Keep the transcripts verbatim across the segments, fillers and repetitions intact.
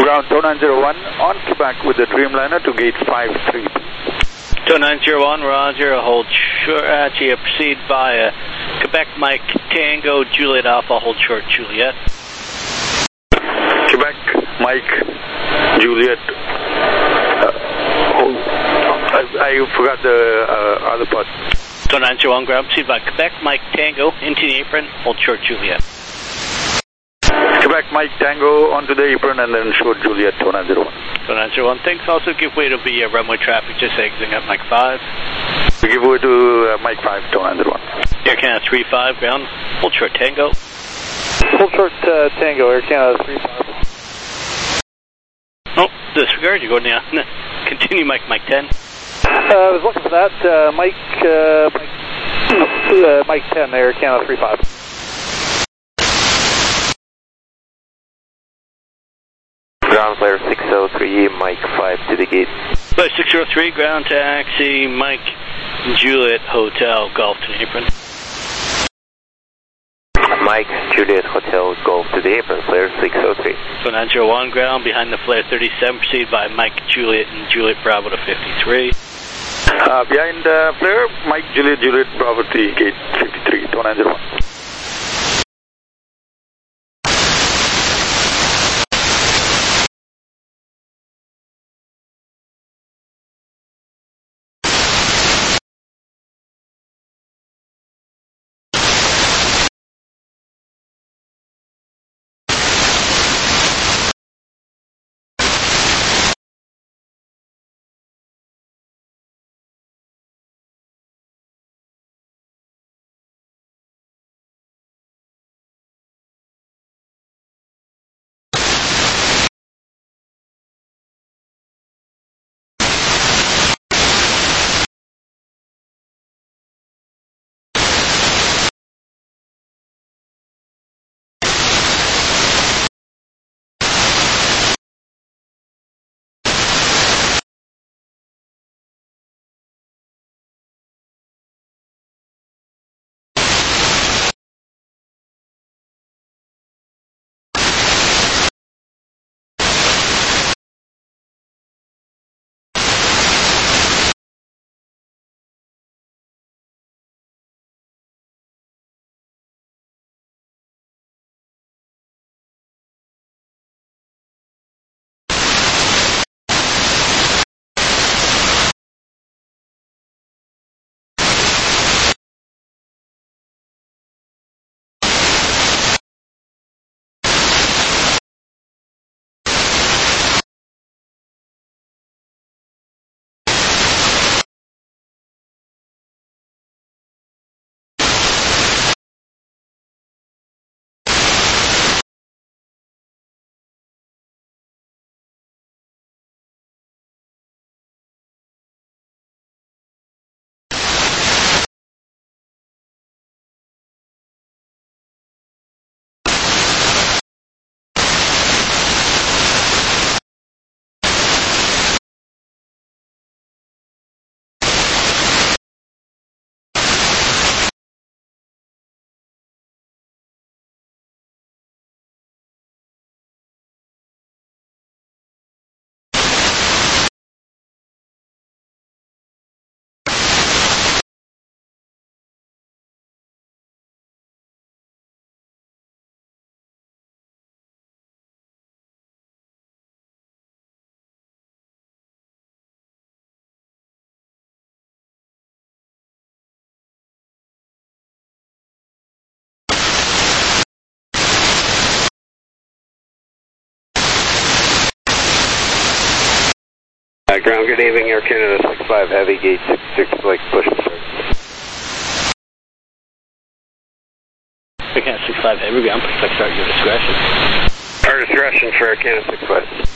Ground two nine zero one on Quebec with the Dreamliner to gate five three. two nine zero one, Roger, hold short, actually proceed via Quebec Mike Tango, Juliet Alpha, hold short Juliet. Quebec Mike Juliet, uh, hold, I, I forgot the uh, other part. two nine zero one, ground proceed via Quebec Mike Tango, into the apron, hold short Juliet. Quebec Mike Tango onto the apron and then short Juliet two nine zero one. two nine zero one, thanks. Also give way to be uh, runway traffic just exiting at Mike five. We give way to uh, Mike five two nine zero one. Air Canada three five, ground, hold short Tango. Hold short uh, Tango, Air Canada three five. Oh, disregard, you're going down. Continue Mike, Mike ten. Uh, I was looking for that, uh, Mike, uh, Mike, uh, Mike ten, Air Canada three five. Ground flare six oh three, Mike five to the gate. Flight six oh three, ground taxi, Mike Juliet Hotel, Golf to the apron. Mike Juliet Hotel, Golf to the apron, flare six oh three. two nine zero one, ground behind the flare thirty-seven, proceed by Mike Juliet and Juliet Bravo to fifty-three. Uh, behind uh, flare, Mike Juliet Juliet Bravo to gate fifty-three two nine zero one. Uh, ground, good evening, Air Canada six five, heavy gate six six, like push and start. Air Canada six five, heavy ground, push back start, your discretion. Our discretion for Air Canada six five.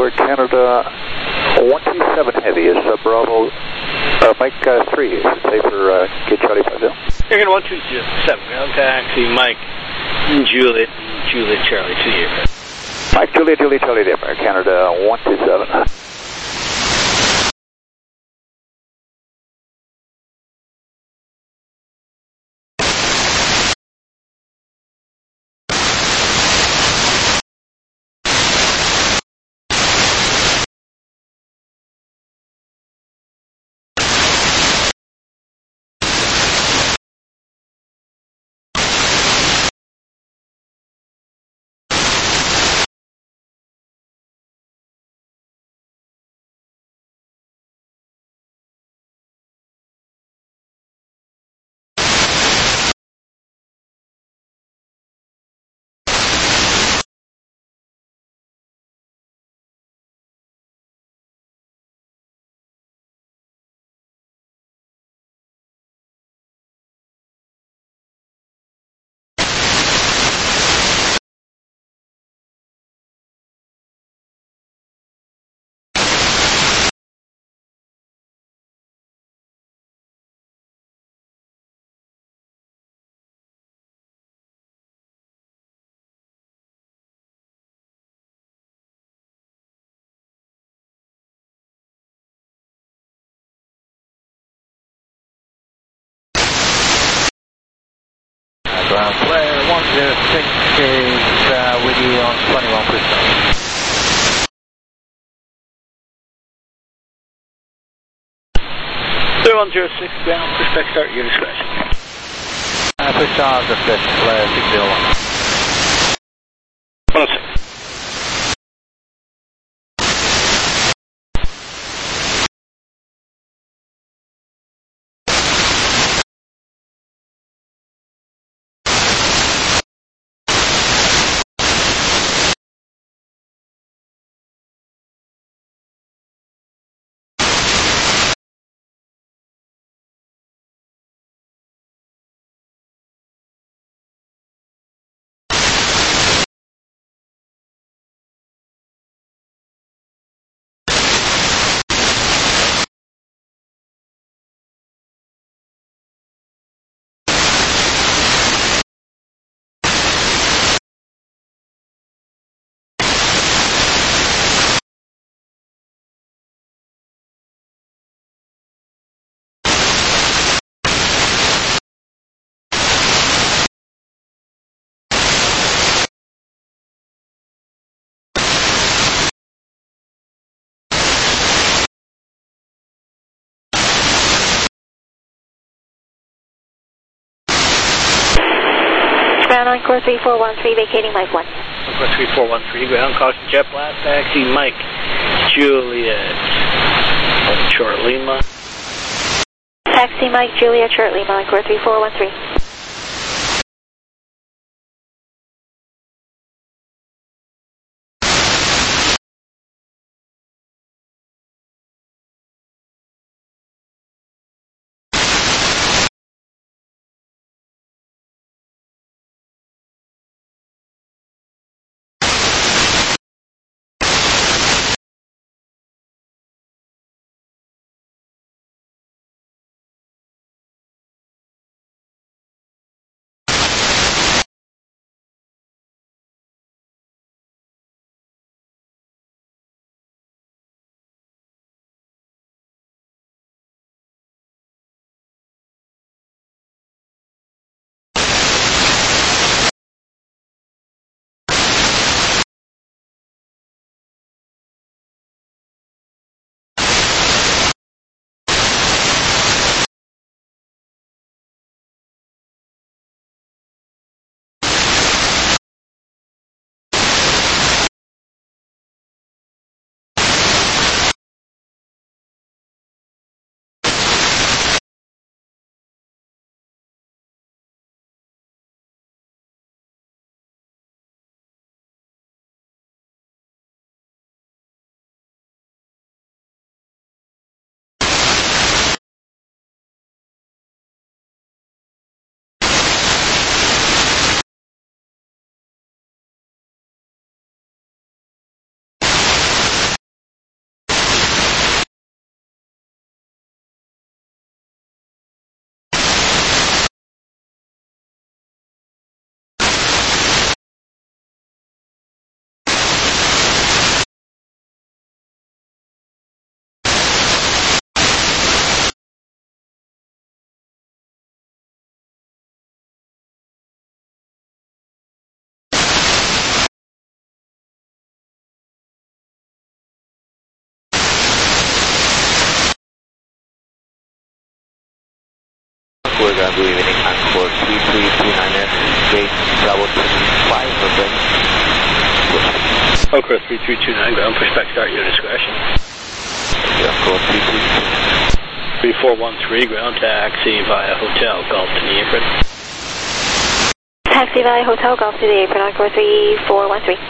Air Canada one two seven Heavy is uh, Bravo, uh, Mike uh, three, is say for uh, Kid Charlie five zero. Air Canada one two seven, ground taxi, Mike, Juliet, Juliet Charlie to the aircraft. Mike, Juliet, Juliet Charlie there, Air Canada one two seven. Ground flare one zero six is uh, with you on twenty-one percent. Clear one zero six, ground, push back start, your discretion. Uh, push on the fifth, flare six zero one. one oh six. Ground Encore three four one three, vacating Mike one. Encore three four one three, ground, caution jet blast, taxi, Mike, Juliet, short Lima. Taxi Mike, Juliet, short Lima, Encore three four one three. four, ground, good evening, Angkor three three two nine F, gate Bravo twenty-five, open. Angkor three three two nine, ground, push back, start, your discretion. Angkor three three two nine. three four one three, ground taxi via Hotel Golf to the apron. Taxi via Hotel Golf to the apron, Angkor three four one three.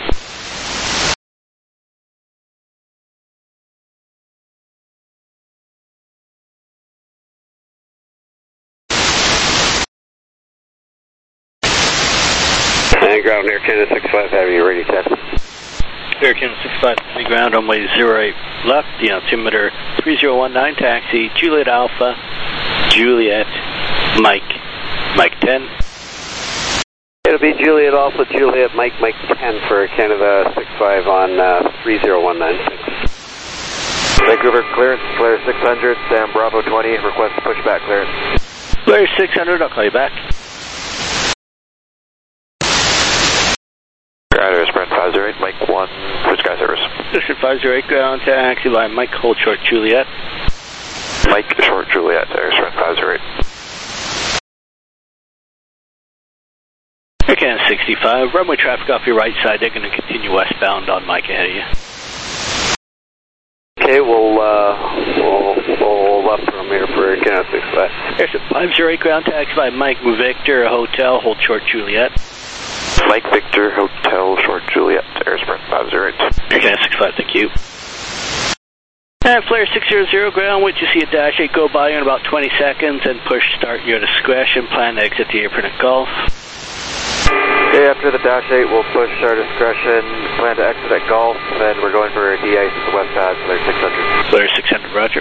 And ground Air Canada six five Heavy, ready to test. Air Canada six five Heavy, ground, runway zero eight left, the altimeter three zero one nine, taxi, Juliet Alpha, Juliet, Mike, Mike ten. It'll be Juliet Alpha, Juliet, Mike, Mike ten for Canada six five on uh, three zero one nine six. Vancouver clearance, Claire six hundred, Sam Bravo twenty, request pushback clearance. Claire six hundred, I'll call you back. Address Brent five zero eight, Mike one, for sky service. District five zero eight, ground taxi by Mike, hold short Juliet. Mike short Juliet, address Brent five zero eight. Air Canada sixty-five, runway traffic off your right side, they're going to continue westbound on Mike ahead of you. Okay, we'll, uh, we'll, we'll left from here for Canada six five. Air five zero eight, ground taxi by Mike Victor, Hotel, hold short Juliet. Mike Victor, Hotel, short Juliet, Air Sprint five zero eight. Air Canada six five, thank you. And Flare six hundred, ground, wait to see a dash eight go by in about twenty seconds and push start your discretion, plan to exit the apron at Golf. Okay, after the dash eight, we'll push our discretion, plan to exit at Golf, and we're going for a D ice to the west pad, Flare six hundred. Flare six hundred, roger.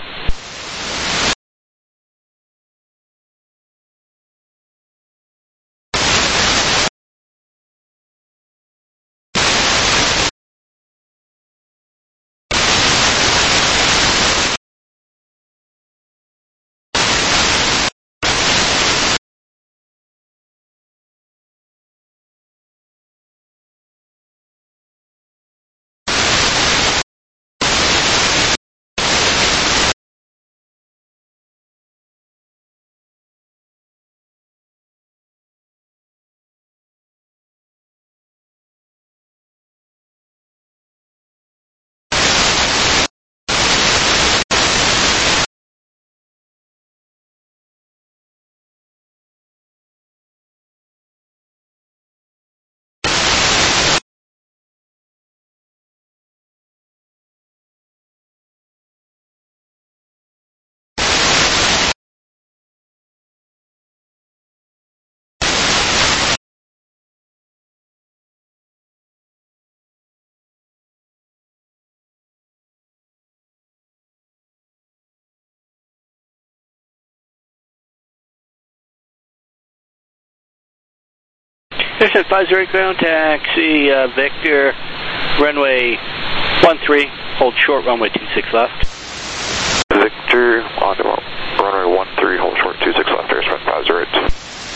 Air five zero eight, ground taxi, uh, Victor, runway one three, hold short, runway two six left. Victor, on runway one three, hold short two six left, Air Sprint five zero eight.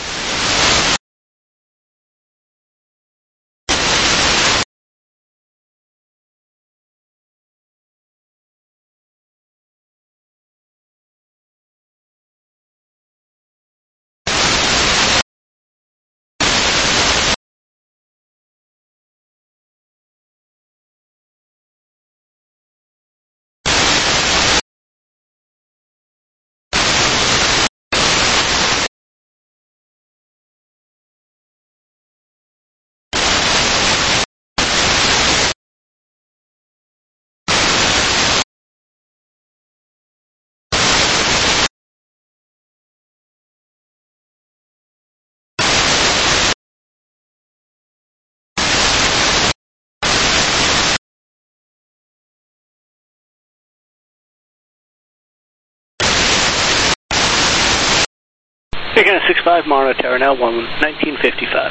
Air Canada six five, Monotera now, one nineteen fifty-five.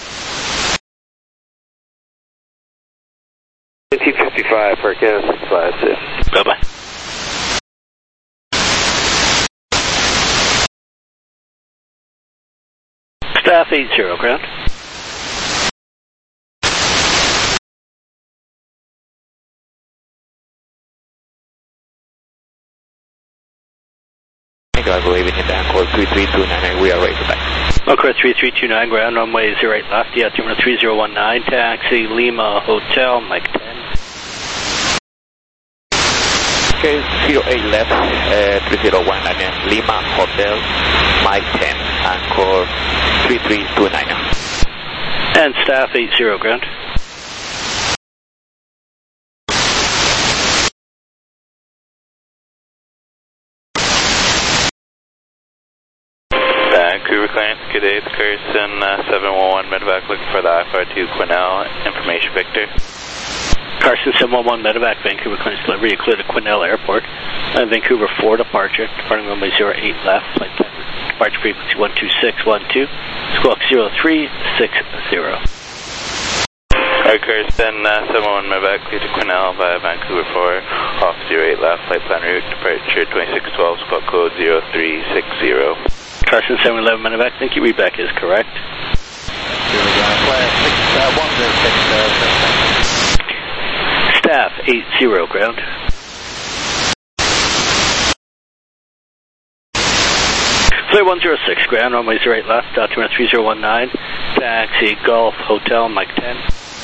nineteen fifty-five for Canada six five, six. Bye-bye. Staff eight zero, ground. Go I believe in the Anchor three three two nine, and we are ready to taxi. Anchor three three two nine, ground runway zero eight left, the altimeter three zero one nine, taxi Lima Hotel, Mike ten. Okay, zero eight left, uh, three zero one nine, Lima Hotel, Mike ten, Anchor three three two nine. And staff eight zero, ground. Vancouver client, good day, it's Carson, uh, seven one one Medevac looking for the I F R two Quinnell, information Victor. Carson seven one one Medevac, Vancouver client delivery, you clear to Quinnell Airport. Uh, Vancouver four departure, departing runway zero eight left, flight time, departure frequency one two six one two, squawk zero three six zero. Alright, Carson, uh, seven one one Medevac, clear to Quinnell via Vancouver four, off zero eight left, flight plan route, departure twenty-six twelve, squawk code zero three six zero. Carson seven eleven Medevac, thank you, readback is correct. Staff eight zero, ground. Flight one zero six, ground, runway zero eight left, altimeter three zero one nine, taxi Golf Hotel, Mike ten.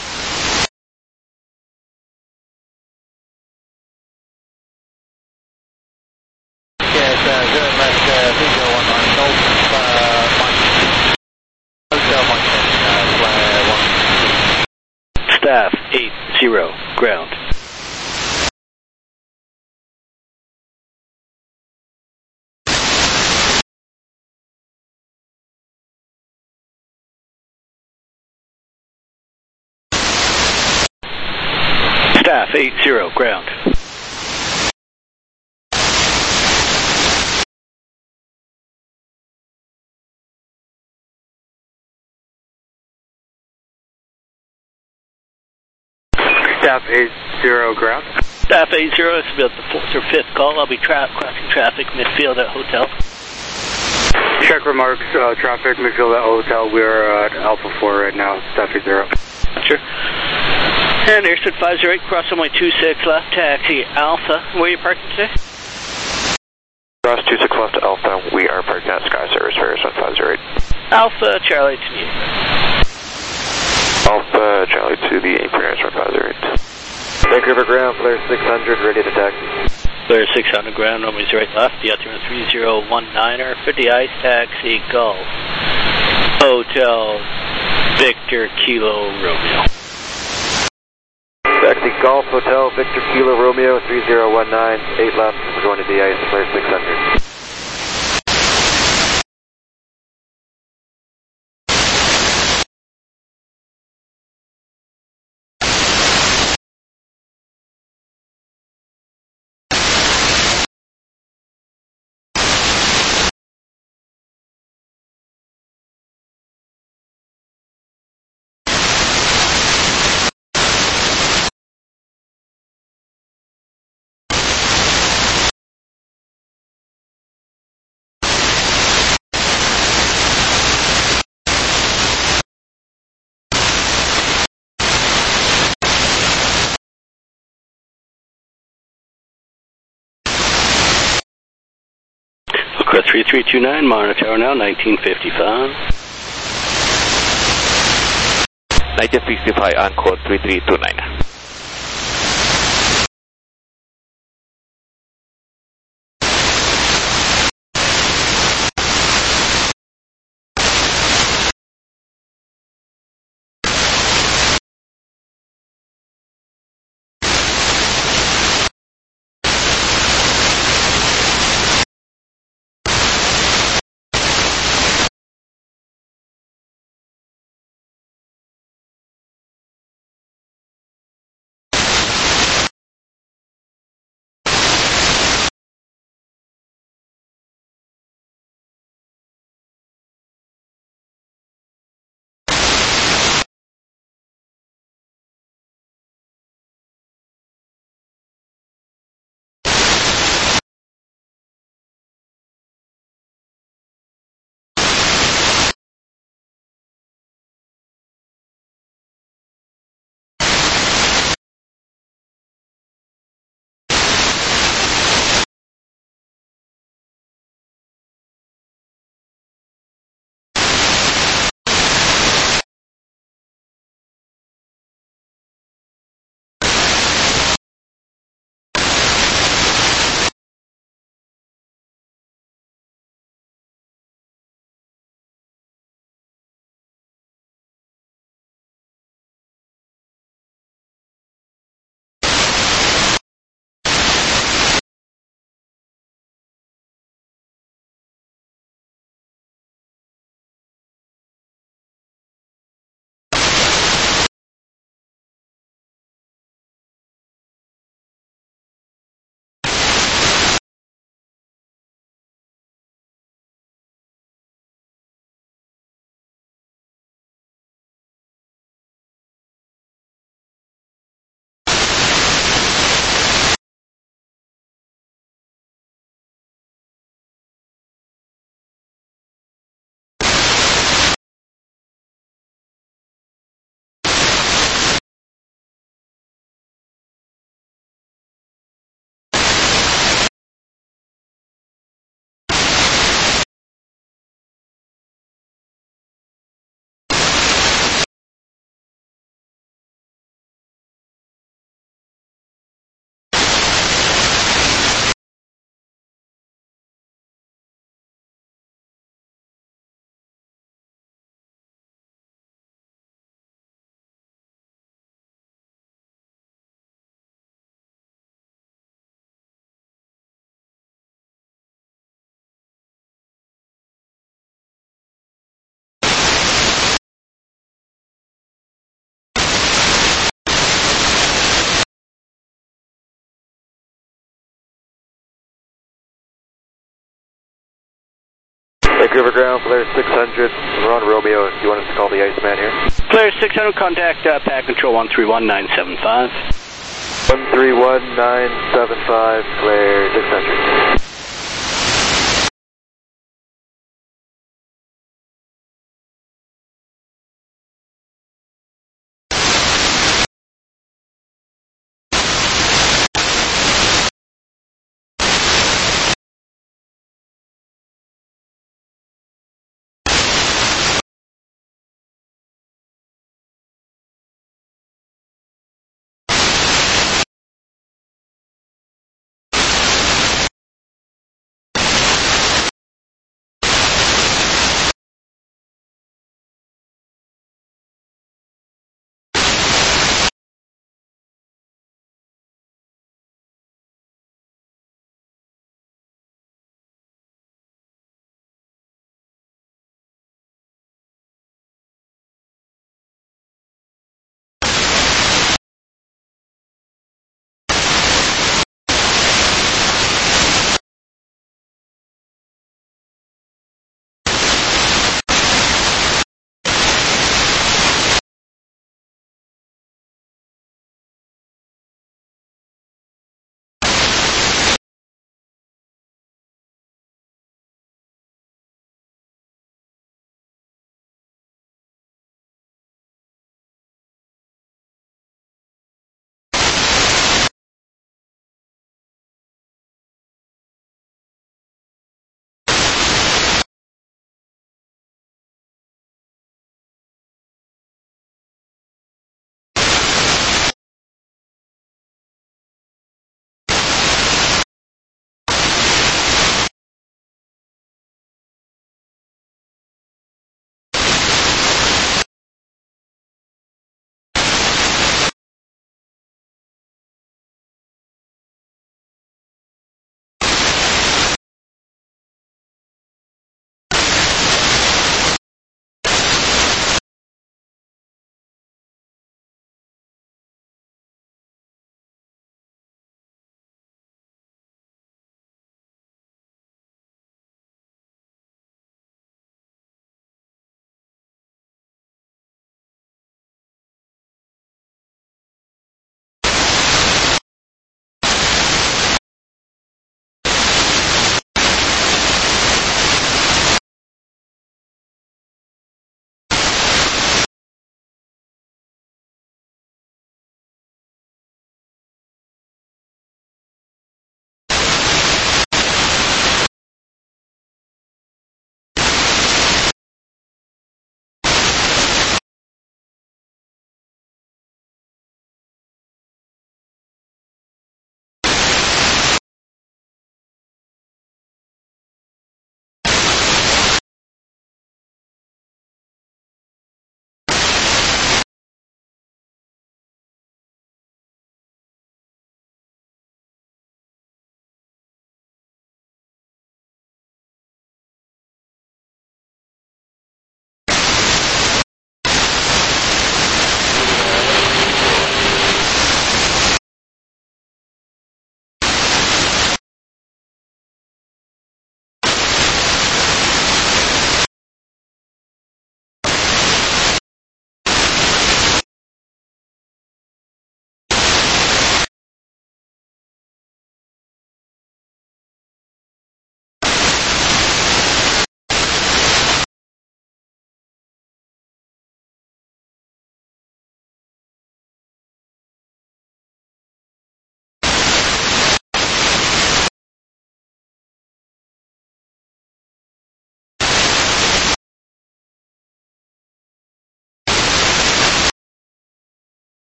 Yes, uh, zero left, uh, three zero one nine, Golf, uh, Mike, Hotel, Mike ten, uh, one. Staff eight zero, ground. Staff eight zero, ground. Staff eight zero, ground. Staff eight zero, this will be the fourth or fifth call. I'll be tra crossing traffic midfield at hotel. Check remarks, uh, traffic, midfield at hotel. We're at Alpha four right now, Staff eight zero. Sure. And Airstream five zero eight, cross runway two six left, taxi Alpha. Where are you parking today? Cross two six left Alpha, we are parking at Sky Service for Airstream five zero eight. Alpha, Charlie to you. Alpha, Charlie to the Airstream five zero eight. Vancouver ground, flare six hundred, ready to taxi. Flare six hundred, ground, runway zero eight left, the altimeter three zero one niner, fifty ice, taxi Golf Hotel, Victor Kilo Romeo. Taxi Golf Hotel, Victor Kilo Romeo, three zero one nine, eight left, we're going to D I C, flare six hundred. three three two nine, monitor tower now, nineteen fifty-five. nineteen fifty-five, Anchor three three two nine. Vancouver ground, Polaris six hundred. We're on Romeo. Do you want us to call the Iceman here? Polaris six hundred, contact uh, Pad Control one three one nine seven five. one three one nine seven five, Polaris six hundred.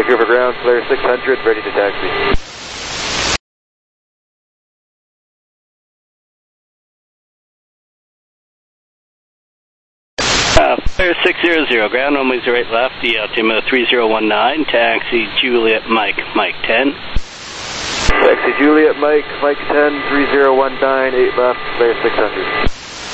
Vancouver ground, flare six hundred, ready to taxi. Uh, Flare six hundred, ground runway zero eight left, the altimeter three zero one nine, taxi Juliet Mike, Mike ten. Taxi Juliet Mike, Mike ten, three zero one nine, eight left, flare six hundred.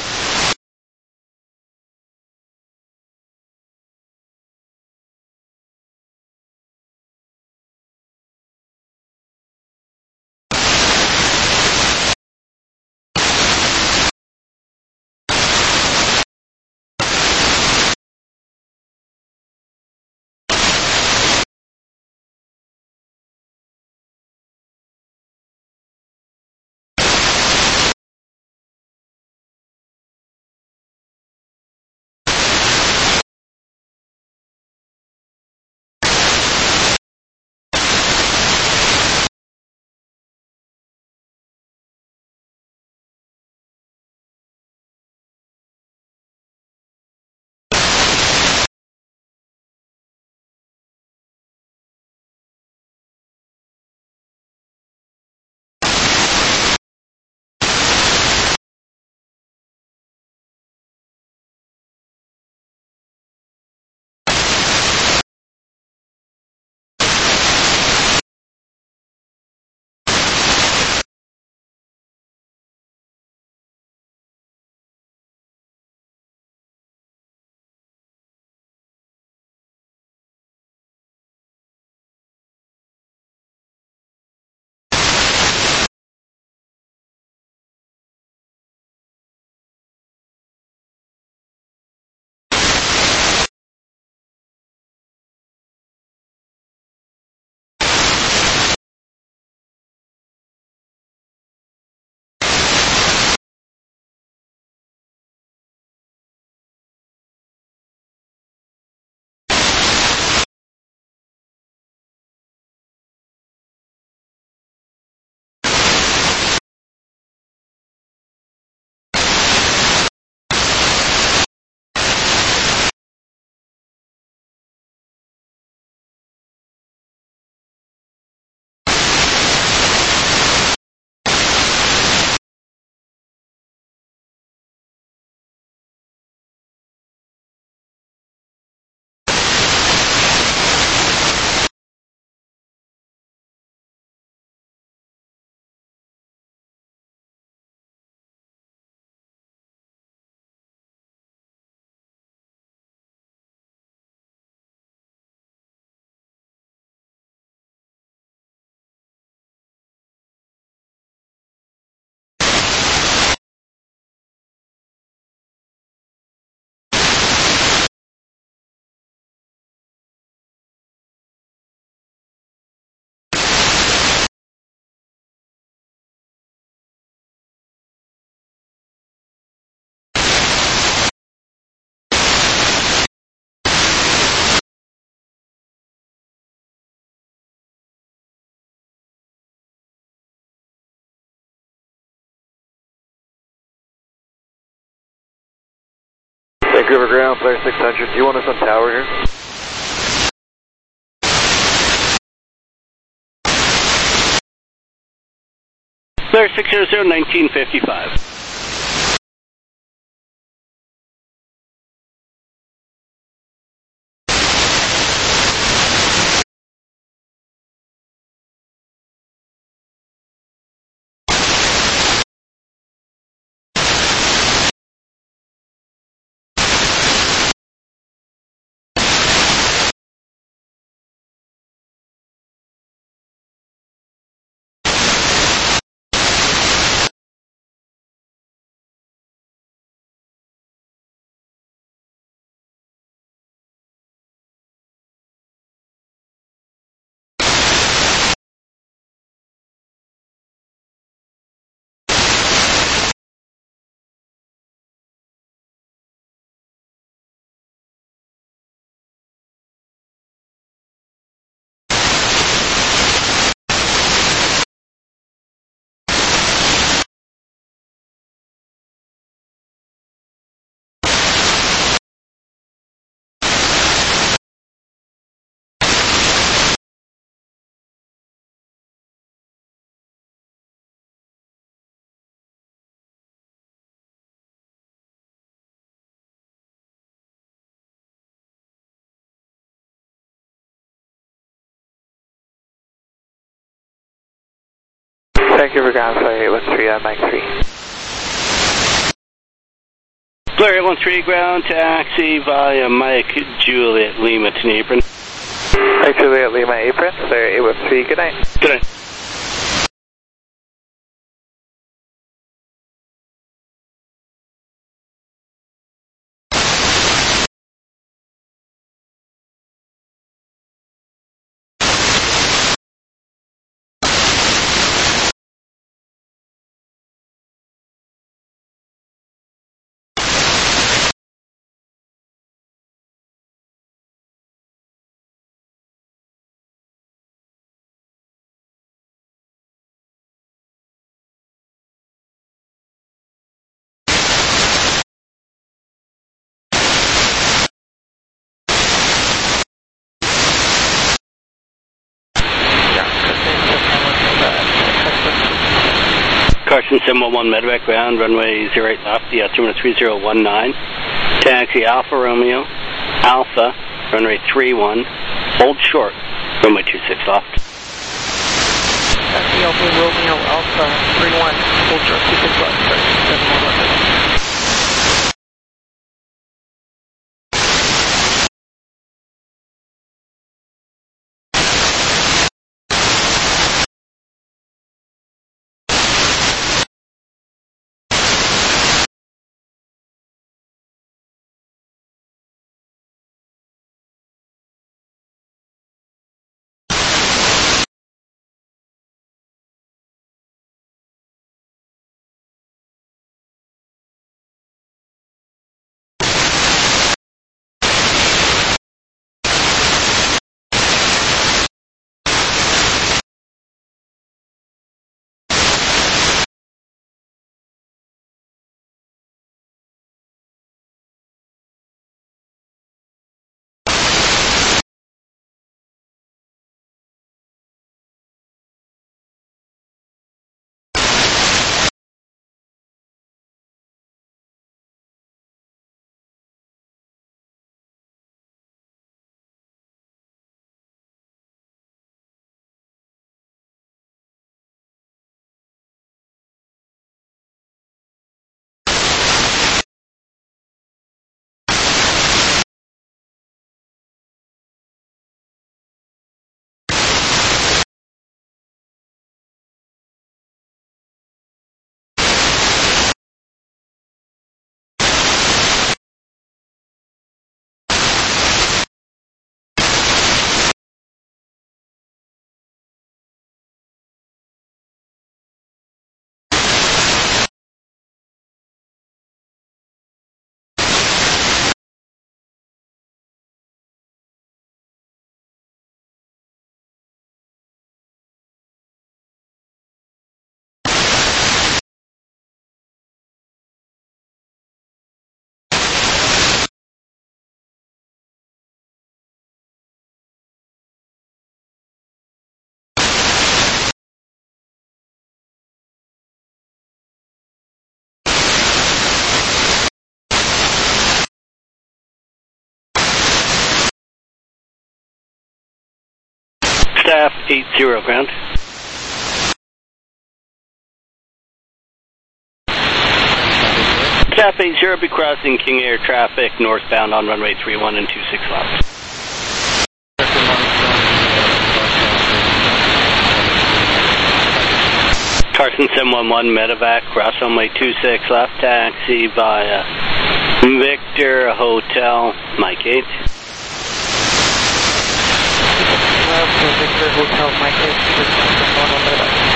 Vancouver ground, flare six hundred. Do you want us on tower here? Flare six hundred, nineteen fifty-five. Vancouver ground, sorry, eight one three on Mike three. Clear eight one three ground, taxi via Mike Juliet Lima to apron. Mike Juliet Lima apron, clear eight one three, good night. Good night. Carson seven one one Medevac ground, runway zero eight left, the altimeter three zero one nine. Taxi Alpha Romeo, Alpha, runway three one, hold short, runway two six left. Taxi Alpha Romeo, Alpha three one, hold short, two six left, Carson seven one one Medevac. Staff eight zero ground. Staff eight zero, be crossing King Air traffic northbound on runway three one and two six left. Carson seven one one Medevac, cross runway two six left, taxi via Victor Hotel, Mike eight. Victor Hotel, Mike eight, seven one one Medevac.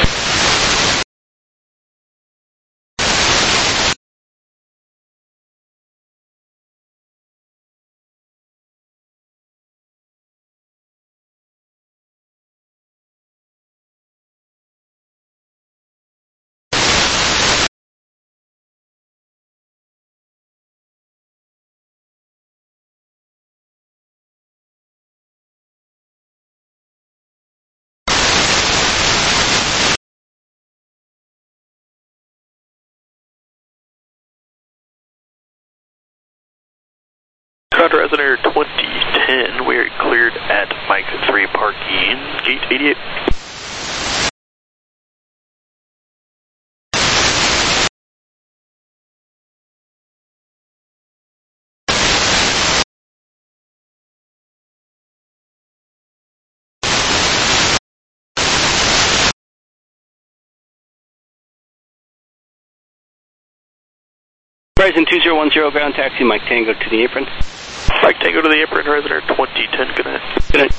Contour Resonator twenty ten, we are cleared at Mike three parking, gate eighty-eight. Horizon two zero one zero, ground taxi, Mike Tango to the apron. Mike Tango to the apron, Horizon Air twenty ten, good night. Good night.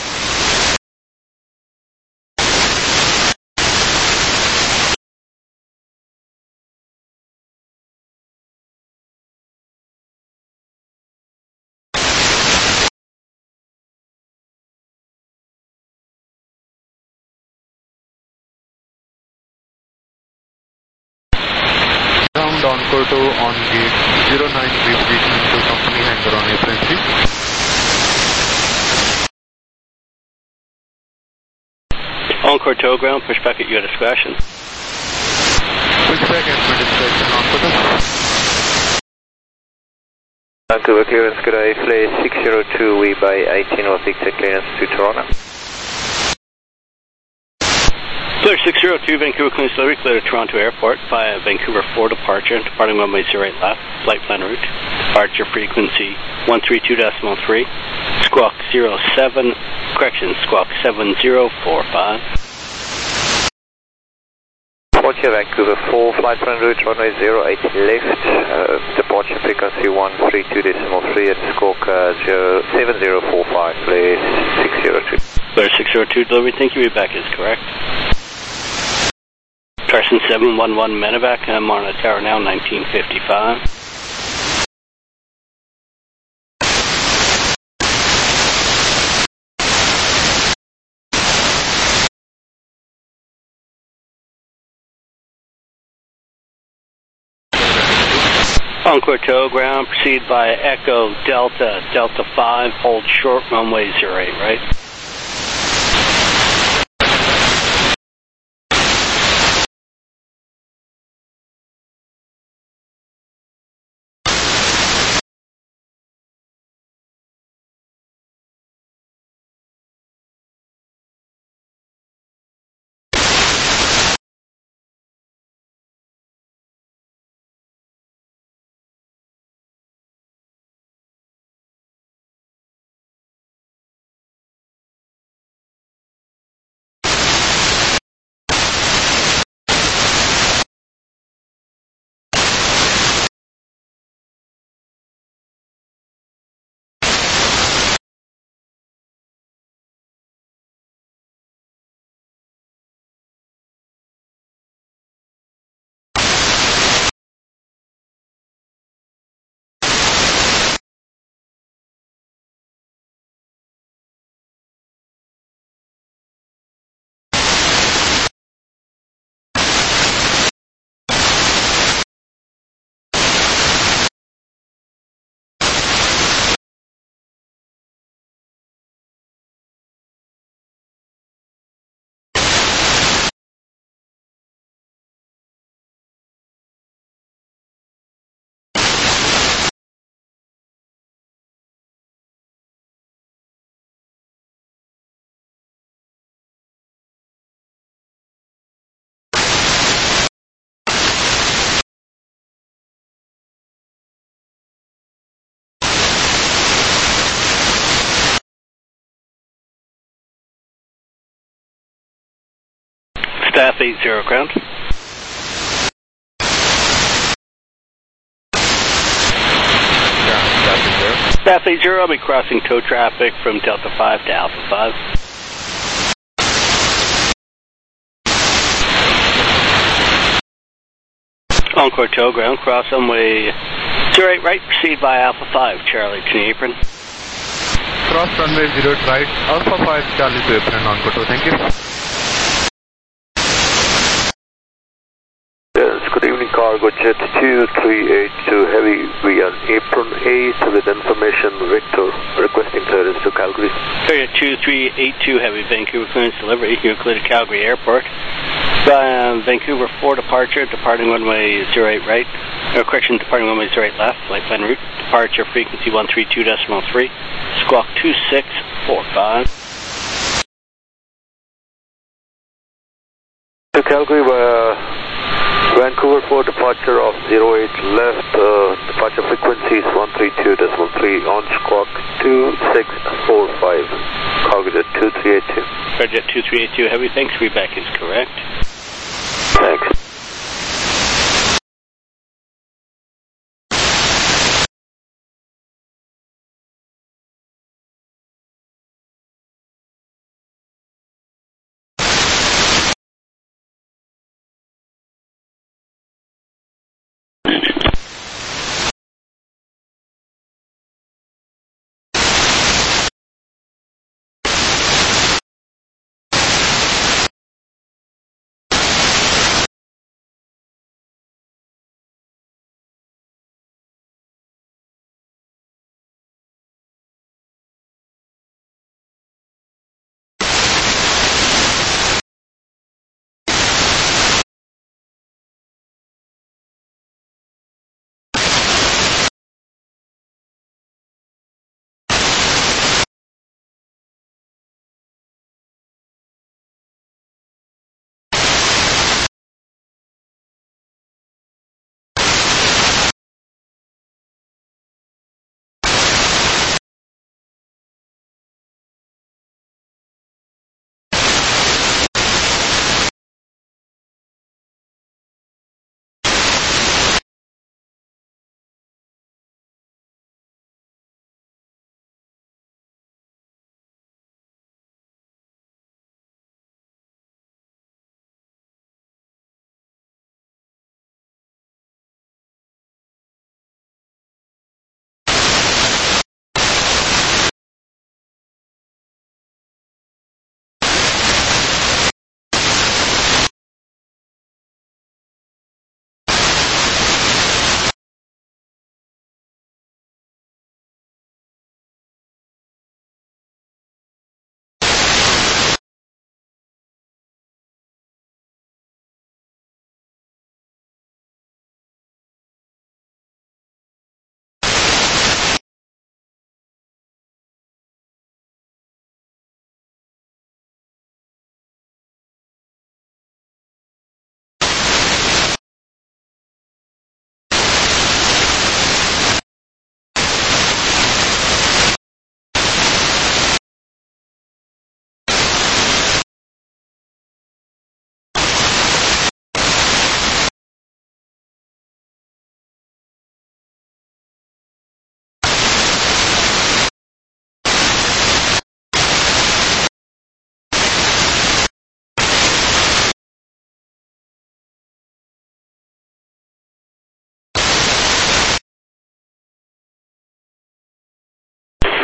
Ground Encore two on gate zero nine, brief reaching to company hangar on apron three. Encore tow ground, push back at your discretion. Push back at my discretion, Encore two. Vancouver clearance, good eye, flight six zero two, we by eighteen oh six, clearance to Toronto. Clear six zero two, Vancouver clearance delivery, clear to Toronto Airport via Vancouver four departure, departing runway zero eight left, flight plan route, departure frequency one three two point three, squawk zero seven, correction, squawk seven zero four five. Departure Vancouver four, flight plan route, runway zero eight left, uh, departure frequency one three two point three at squawk uh, seven zero four five, please six zero two. Clear six zero two, delivery, thank you, readback is correct. Carson seven one one Medevac, I'm on a tower now, nineteen fifty-five. Encore tow ground, proceed by Echo Delta, Delta five, hold short runway zero eight, right? Staff eight zero ground. Staff eight zero, I'll be crossing tow traffic from Delta five to Alpha five. Encore tow ground, cross runway zero eight right, proceed by Alpha five, Charlie to the apron. Cross runway zero eight right, Alpha five, Charlie to apron, Encore two, thank you. Good evening, cargo jet two three eight two heavy, we are apron eight with information Victor requesting clearance to Calgary. Area two three eight two heavy, Vancouver clearance delivery, you're clear to Calgary Airport. By, um, Vancouver four departure, departing runway zero eight right, or correction, departing runway zero eight left, flight plan route, departure frequency one three two point three, squawk two six four five. To Calgary, uh, Vancouver four departure of zero eight left, uh, departure frequency is one three two point three on squawk two six four five, cargo jet two three eight two. Cargo jet two three eight two heavy, thanks, readback is correct. Thanks.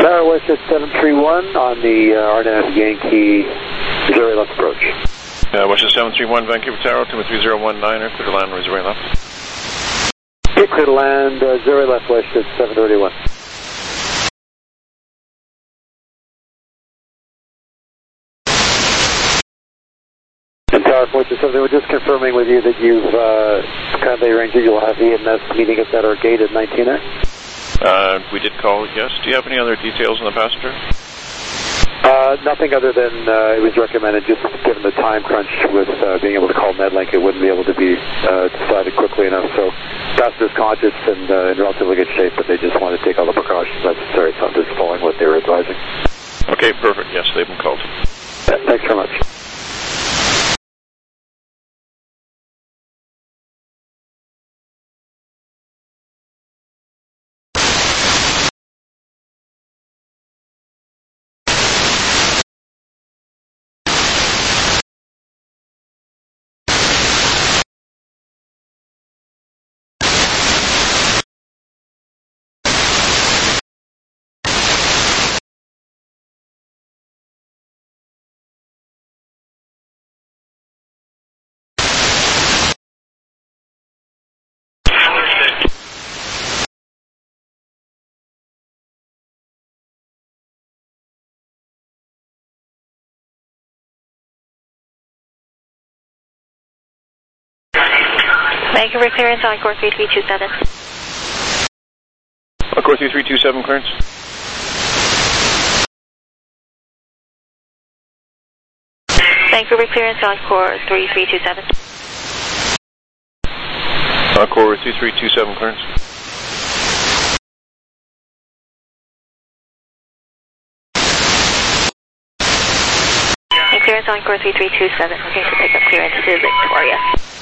Tower WestJet seven three one on the uh, R N A V Yankee zero left approach. Uh, WestJet seven three one, Vancouver Tower, Altimeter three zero one nine, clear to land, zero left. Okay, clear to land, uh, zero left WestJet seven three one. And Tower WestJet seven, we're just confirming with you that you've uh, kindly arranged that you'll have the E M S meeting us at our gate at nineteen A. Uh, we did call, yes. Do you have any other details on the passenger? Uh, nothing other than uh, it was recommended, just given the time crunch with uh, being able to call Medlink, it wouldn't be able to be uh, decided quickly enough. So, passenger's conscious and uh, in relatively good shape, but they just wanted to take all the precautions necessary. So I'm just following what they were advising. Okay, perfect. Yes, they've been called. Yeah, thanks very much. Vancouver clearance on course three three two seven. On course three three two seven, clearance. Vancouver clearance on course three three two seven. On course three three two seven, clearance. And clearance on course three three two seven. We're going to pick up clearance to Victoria.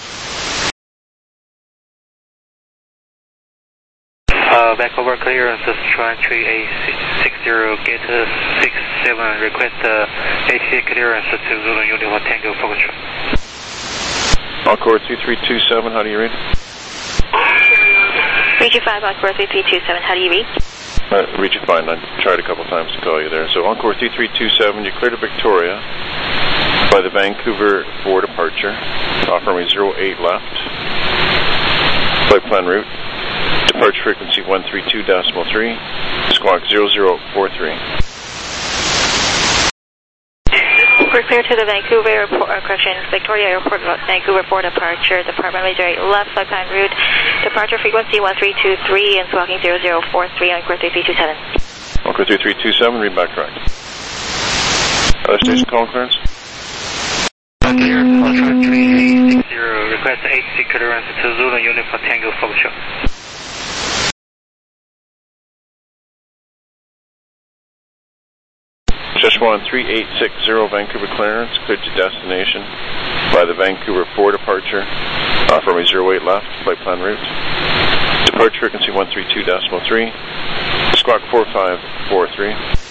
Uh, back over clearance, try three eight six zero, gate six seven, request uh, A T C clearance to Zulu Uniform Tango Focus. On course three three two seven, how do you read? Reach you five on course three three two seven, how do you read? Uh, reach you fine, I tried a couple times to call you there. So on course three three two seven, you clear to Victoria by the Vancouver four departure, offer me zero eight left, flight plan route. Departure frequency one three two point three, squawk zero zero four three. We're clear to the Vancouver Airport, uh, correction, Victoria Airport, Vancouver for departure, department laser left, flight plan route, departure frequency one three two three and squawking zero zero four three on course three three two seven. On course three three two seven, read back correct. Other station call clearance? Clear, Foxtrot three eight six zero, request A T C clearance to Zulu Uniform Tango Focus. Szechuan three eight six zero, Vancouver clearance, cleared to destination by the Vancouver four departure, offer me zero eight left, flight plan route. Departure frequency one three two point three, squawk four five four three.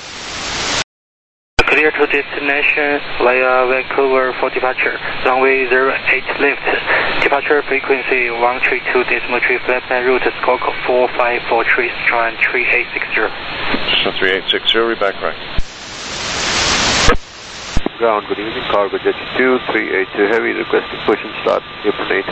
Clear to destination via Vancouver for departure, runway zero eight left, departure frequency one three two point three, flight plan route, squawk four five four three, Szechuan three eight six zero. Szechuan three eight six zero, read back correct. Ground, good evening, cargo jet two three eight two heavy, requesting push and start, apron eight.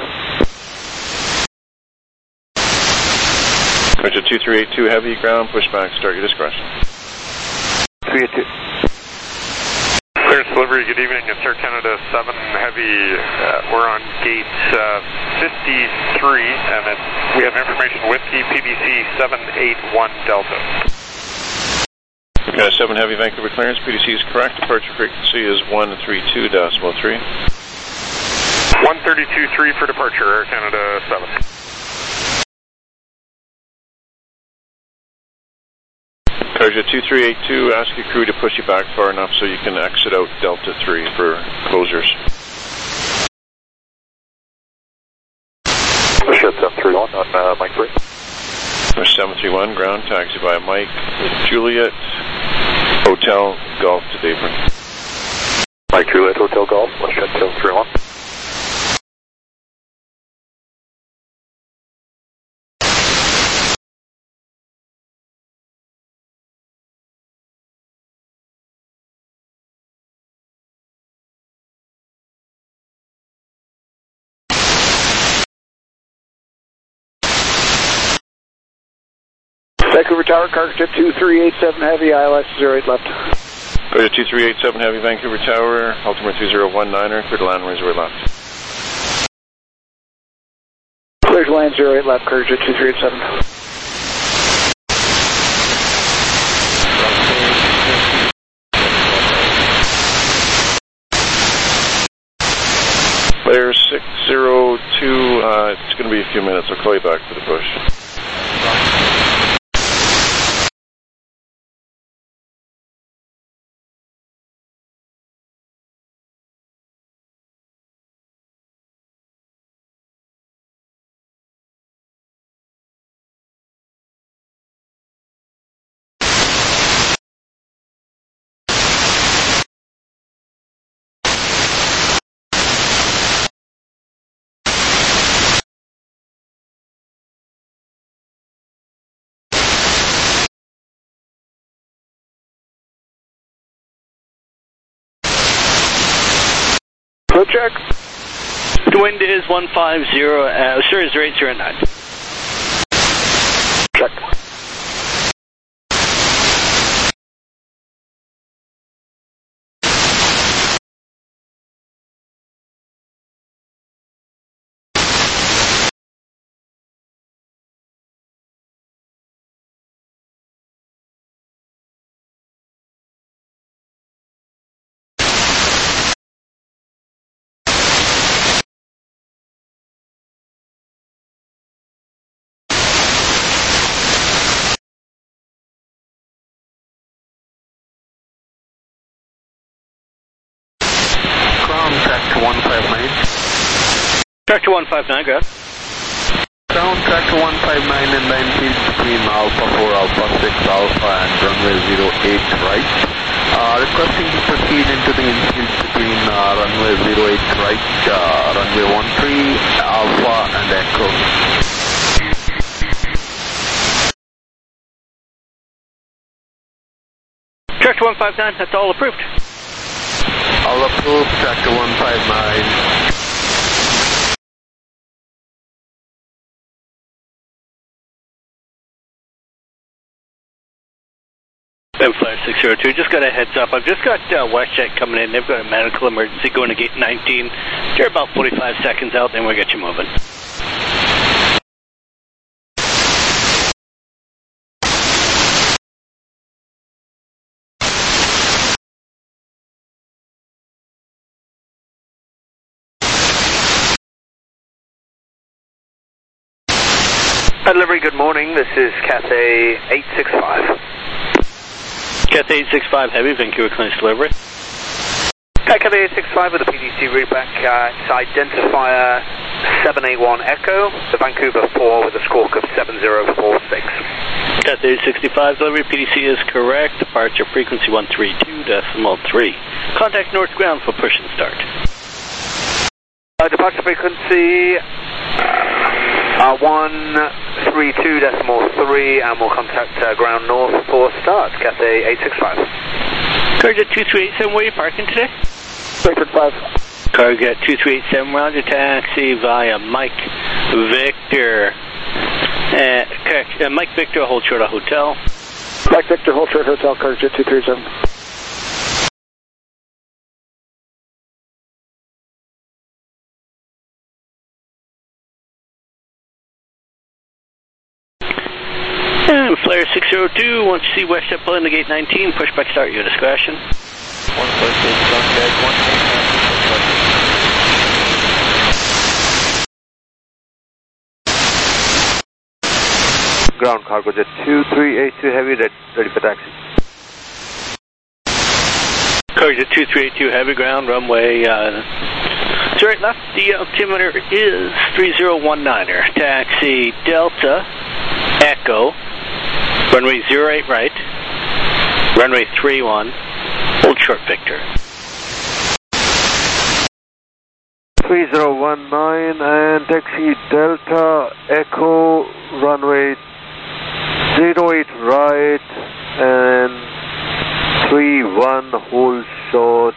Roger two three eight two heavy, ground, push back, start your discretion. three eight two. Clearance delivery, good evening, it's Air Canada seven Heavy, uh, we're on gate uh, fifty-three, and it, we have information Whiskey P B C seven eight one Delta. Canada seven Heavy, Vancouver clearance, P D C is correct, departure frequency is one three two point three. one thirty-two point three for departure, Air Canada seven. Carja two three eight two, ask your crew to push you back far enough so you can exit out Delta three for closures. Shut seven three one on uh, Mike three. seven three one, ground, taxi by Mike, Juliet, Hotel, Golf to Dapron. Mike Juliet, Hotel Golf, Shut seven three one. Vancouver Tower, cargo jet two three eight seven Heavy, I L S zero eight left. Go to two three eight seven Heavy, Vancouver Tower, altimeter two zero one niner, clear to land runway zero left. Clear to land zero eight left, cargo jet two three eight seven. Player six zero two, uh, it's going to be a few minutes. I'll call you back for the push. Flow check. The wind is one five zero, uh, sorry, zero eight zero nine. Check. Tractor one five nine. Tractor one five nine, go ahead. Ground Tractor one five nine and nine feet between Alpha four, Alpha six, Alpha and runway zero eight right. Uh, requesting to proceed into the infield between uh, runway zero eight right, uh, runway one three, Alpha and Echo. Tractor one five nine, that's all approved. All approved, Tractor one five nine. M Flyer six zero two, just got a heads up. I've just got uh, WestJet coming in. They've got a medical emergency going to gate nineteen. They're about forty-five seconds out, then we'll get you moving. Delivery, good morning. This is Cathay eight six five. Cathay eight six five Heavy, Vancouver Clinics delivery. Cathay eight six five with the P D C route back. Uh, it's identifier seven eight one Echo, the Vancouver four with a squawk of seven zero four six. Cathay eight six five delivery, P D C is correct. Departure frequency one three two decimal three. Contact North Ground for push and start. Uh, departure frequency uh, one three two decimal three, and we'll contact uh, ground north for start. Cathay eight six five. Cargo two three eight seven, where are you parking today? Victor five. Cargo two three eight seven, round your taxi via Mike Victor. Uh, correct, uh, Mike Victor, hold short of hotel. Mike Victor, hold short hotel, cargo jet two three seven. And Flyer six zero two, once you see WestJet pull into gate nineteen, push back start, your discretion. one four six, contact one eight. Ground cargo jet two three eight two Heavy, ready, ready for taxi. Cargo jet two three eight two Heavy, ground runway uh, zero eight left. The altimeter is three zero one niner. Taxi Delta Echo. Runway zero eight right, runway three one, hold short Victor. three zero one nine and taxi Delta Echo, runway zero eight right and three one, hold short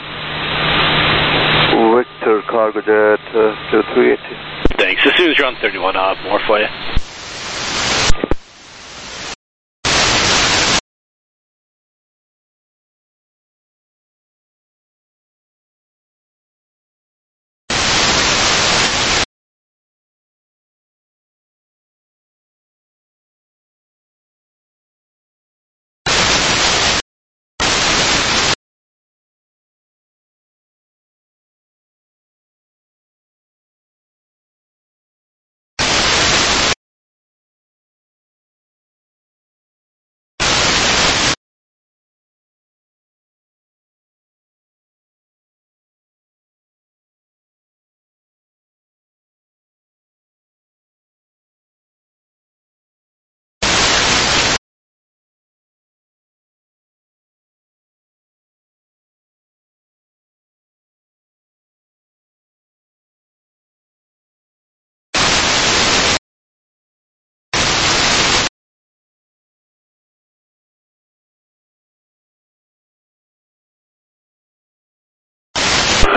Victor cargo jet uh, two three eight. Thanks. As soon as you're on thirty-one, I'll have more for you.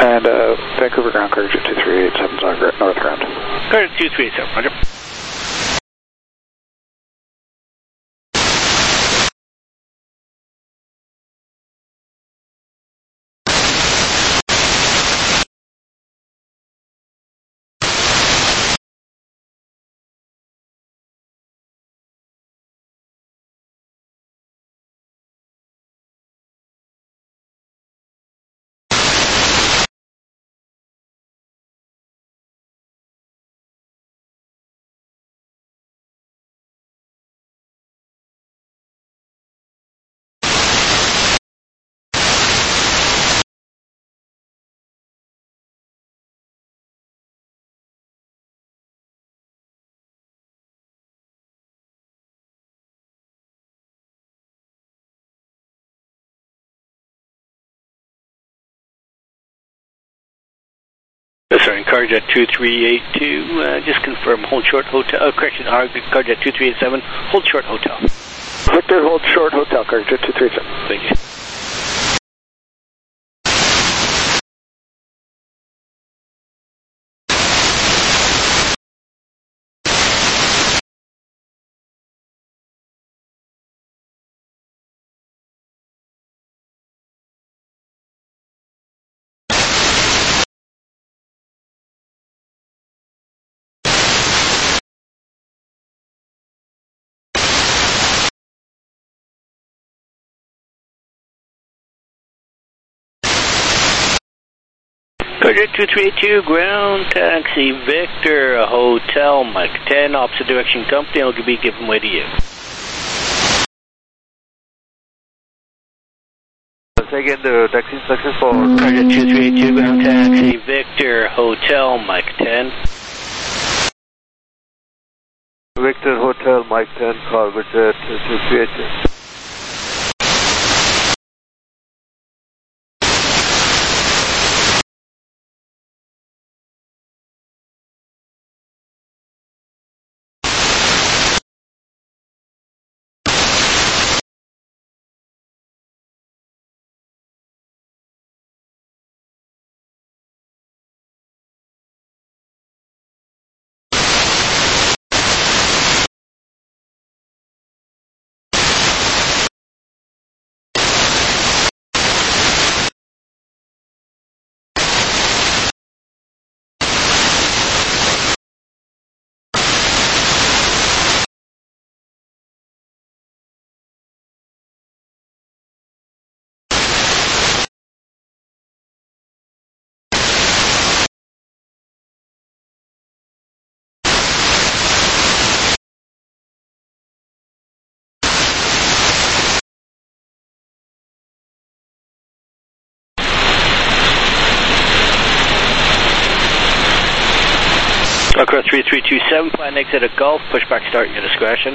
And uh, Vancouver ground, Cargo Jet two three eight seven, north ground. Cargo Jet two three eight seven, roger. Sorry, Carjet two three eight two, uh, just confirm, hold short hotel, uh, correction, uh, Carjet two three eight seven, hold short hotel. Victor, hold short hotel, Carjet two three eight seven. Thank you. Carjet two three eight two, ground taxi, Victor, Hotel, Mike ten, opposite direction company, I'll be giving way to you. Again, the taxi instructions for Carjet two three eight two, ground taxi, Victor, Hotel, Mike ten. Victor, Hotel, Mike ten, Cargo Jet two three eight two. Across three three two seven, plan exit at Gulf, push back start your discretion.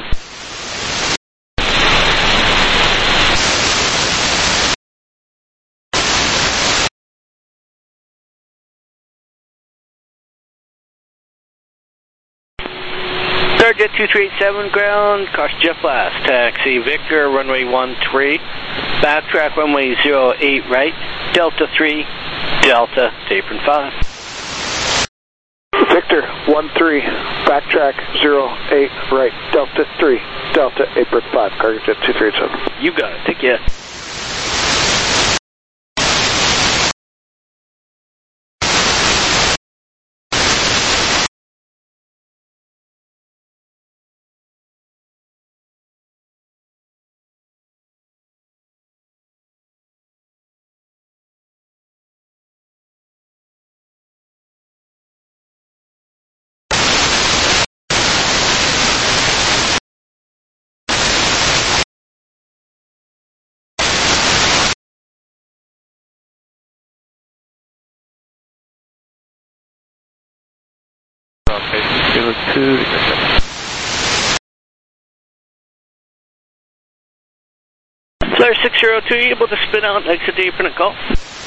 Carjet two three eight seven, ground, caution jet blast, taxi, Victor, runway one three, backtrack runway zero eight right, Delta three, Delta, apron five. Victor, one three, backtrack zero eight right, Delta three, Delta, apron five, Cargo Jet two three eight seven. You got it, take care. Flare six zero two, you able to spin out and exit the apron at Gulf?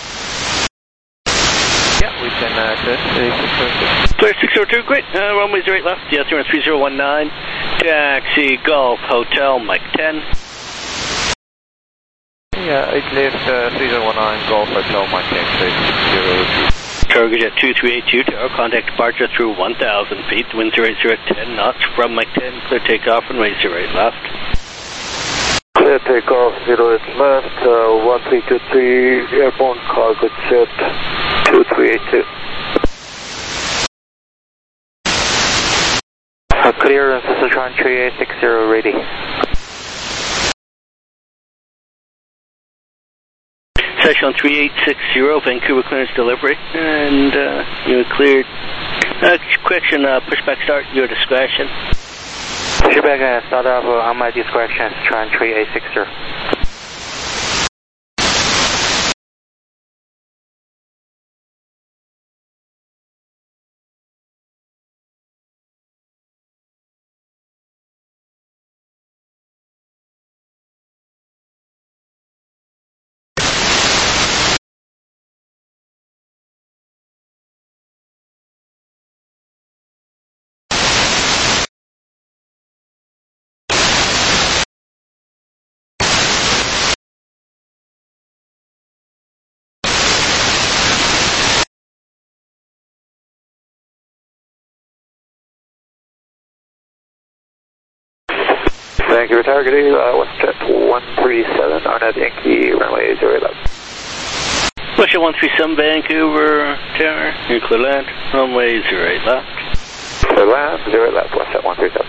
Yeah, we can access. Flare six zero two, great. Uh, runway zero eight left, yeah, three zero one nine. Taxi, Gulf, Hotel, Mike ten. uh, eight left, uh, three zero one nine, Golf Hotel, Mike ten six zero two. Target at two three eight two, tower, contact departure through one thousand feet, wind zero eight zero at ten knots, from Mike ten, clear takeoff, runway zero eight left. Clear takeoff, zero eight left, uh, one three two three, airborne cargo jet, two three eight two. Uh, clearance, Sichuan three eight six zero, ready. Sichuan three eight six zero, Vancouver clearance delivery, and uh, you cleared. Uh, question, uh, pushback start, your discretion. Pushback and start up uh, on my discretion, Sichuan three eight six zero. Vancouver targeting, uh, one jet one three seven, Arnett Yankee, runway zero eight left. Push one three seven, Vancouver, tower, you clear land, runway zero eight left. Clear land, zero eight left, West jet one three seven.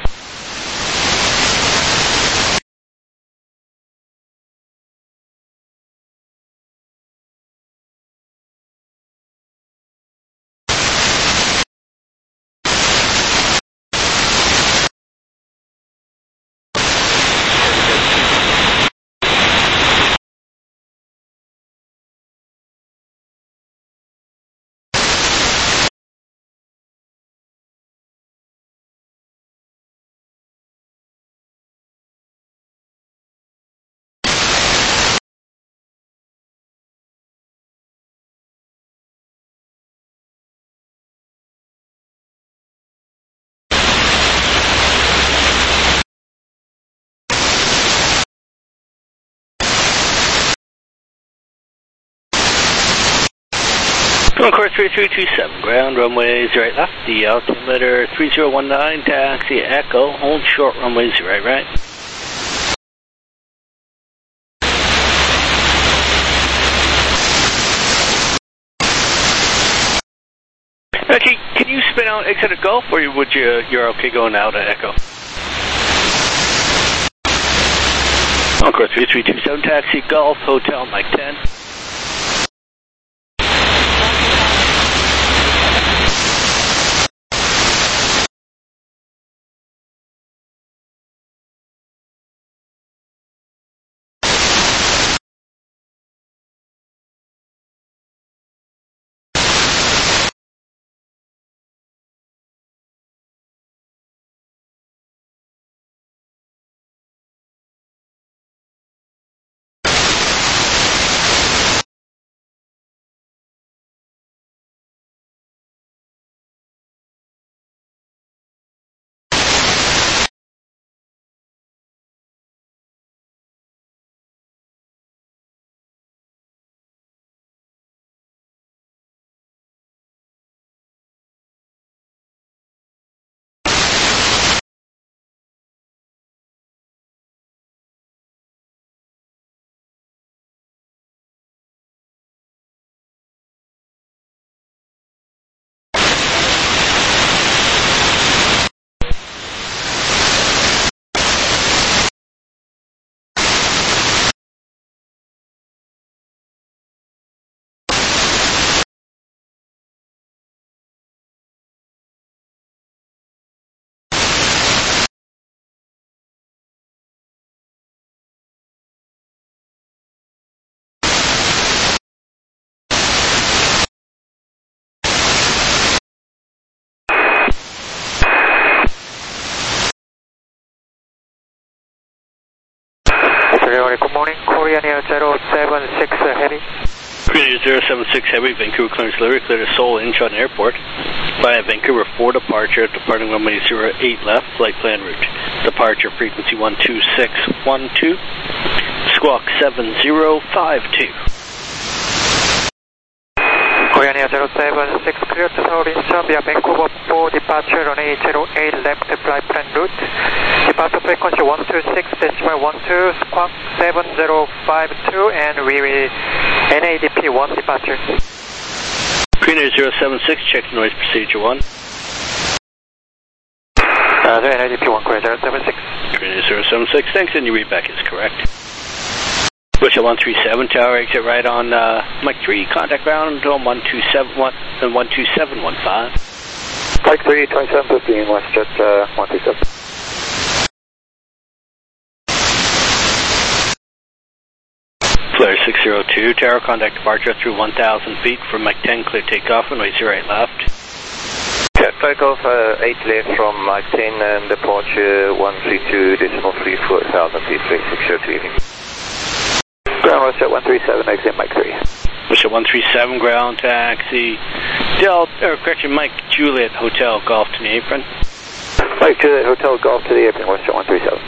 On course three three two seven, ground runway zero eight left, the altimeter three zero one nine, taxi Echo, hold short runway zero eight right. Actually, can you spin out exit at Gulf, or would you, you're okay going out at Echo? On course three three two seven, taxi Gulf, Hotel Mike ten. Good morning, Korean Air zero seven six Heavy. Korean Air zero seven six Heavy, Vancouver clearance delivery, clear to Seoul Incheon Airport. Via Vancouver four departure, departing runway zero eight left, flight plan route. Departure frequency one two six one two. Squawk seven zero five two. Korean Air zero seven six, clear to Seoul Incheon via Vancouver four, departure runway zero eight left flight plan route. Departure frequency one two six decimal one two, squawk seven zero five two, and we will N A D P one departure. Korean Air zero seven six, check noise procedure one. Uh, N A D P one, Korean zero seven six. Korean Air zero seven six, thanks, and your readback is correct. Busha one three seven tower, exit right on uh, Mike three, contact ground on one two seven one and one two seven one five. Mike three, twenty-seven fifteen, WestJet uh, one two seven. Flare six zero two, tower, contact departure through one thousand feet from Mike ten, clear takeoff, runway zero eight left. Yeah, takeoff uh, eight left from Mike ten and departure one three two decimal three four thousand feet, three six zero two evening. Ground WestJet one three seven, exit Mike three. WestJet one three seven, ground taxi. Delta, or correction, Mike Juliet Hotel, Golf to the apron. Mike Juliet Hotel, Golf to the apron, WestJet one three seven.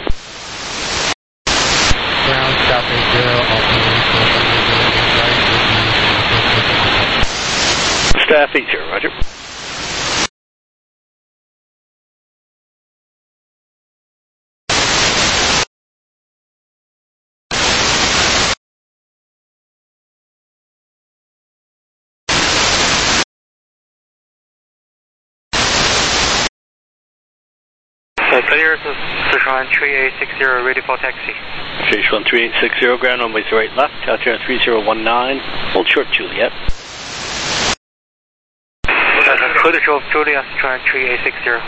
Ground traffic zero, Staff eight zero, roger. Clear to Sichuan three eight six zero, ready for taxi. Sichuan three eight six zero, ground runway zero eight left, altitude three zero one nine, hold short Juliet. Clear to Juliet, Sichuan three eight six zero.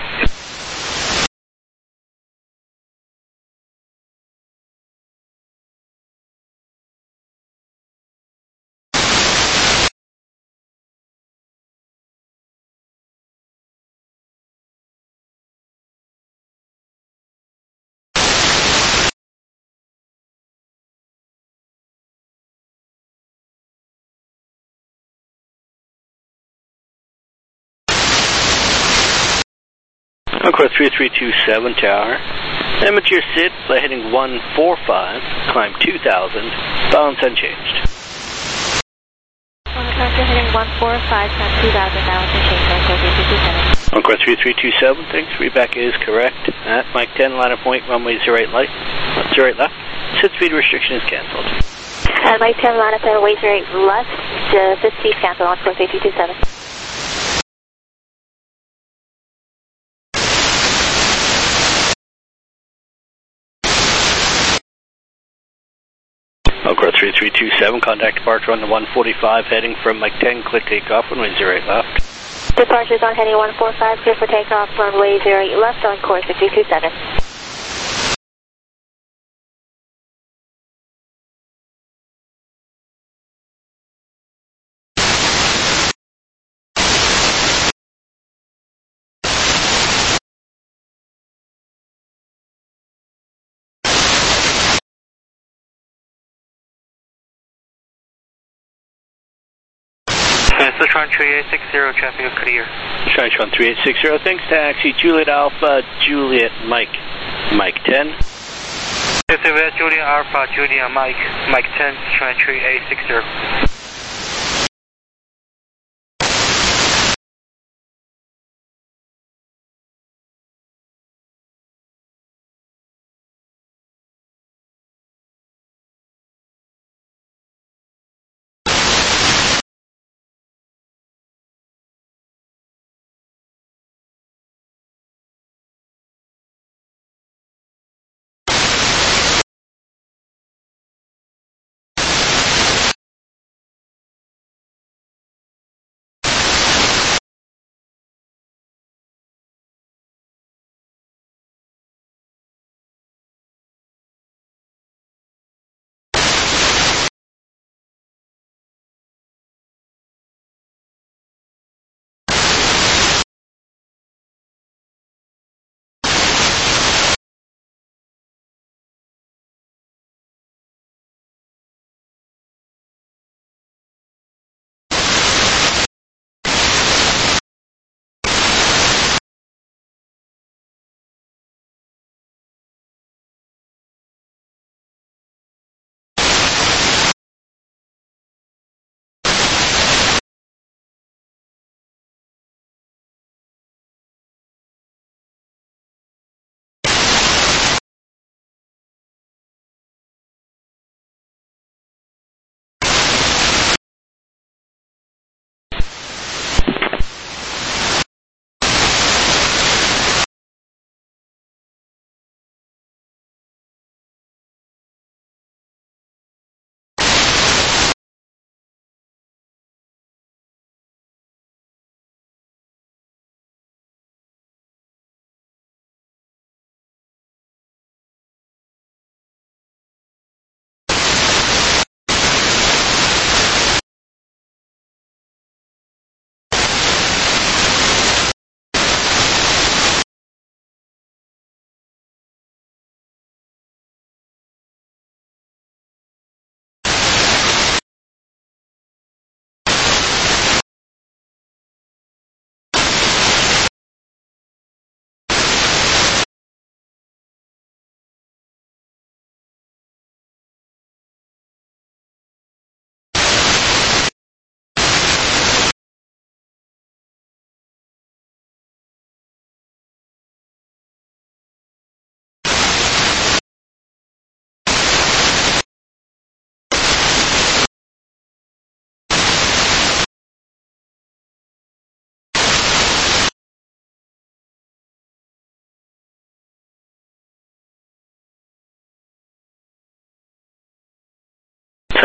Concord three three two seven tower. Amateur sit, flight heading one four five, climb two thousand, balance unchanged. Concord heading one four five, climb two thousand, balance unchanged, Concord three three two seven. Concord three three two seven, thanks, readback is correct. At Mike ten, line of point, runway zero eight light, zero eight left, sit speed restriction is cancelled. At Mike ten, line of point, runway zero eight left, uh, sit speed cancelled, Concord three three two seven. Concord three three two seven, contact departure on the one forty-five, heading from Mike ten, clear takeoff, runway zero eight left. Departures on heading one four five, clear for takeoff, runway zero eight left on course three two seven. Sichuan three eight six zero, traffic clear. Sichuan three eight six zero, thanks, taxi, Juliet Alpha, Juliet Mike, Mike ten. Juliet Alpha, Juliet Mike, Mike ten, Sichuan three eight six zero.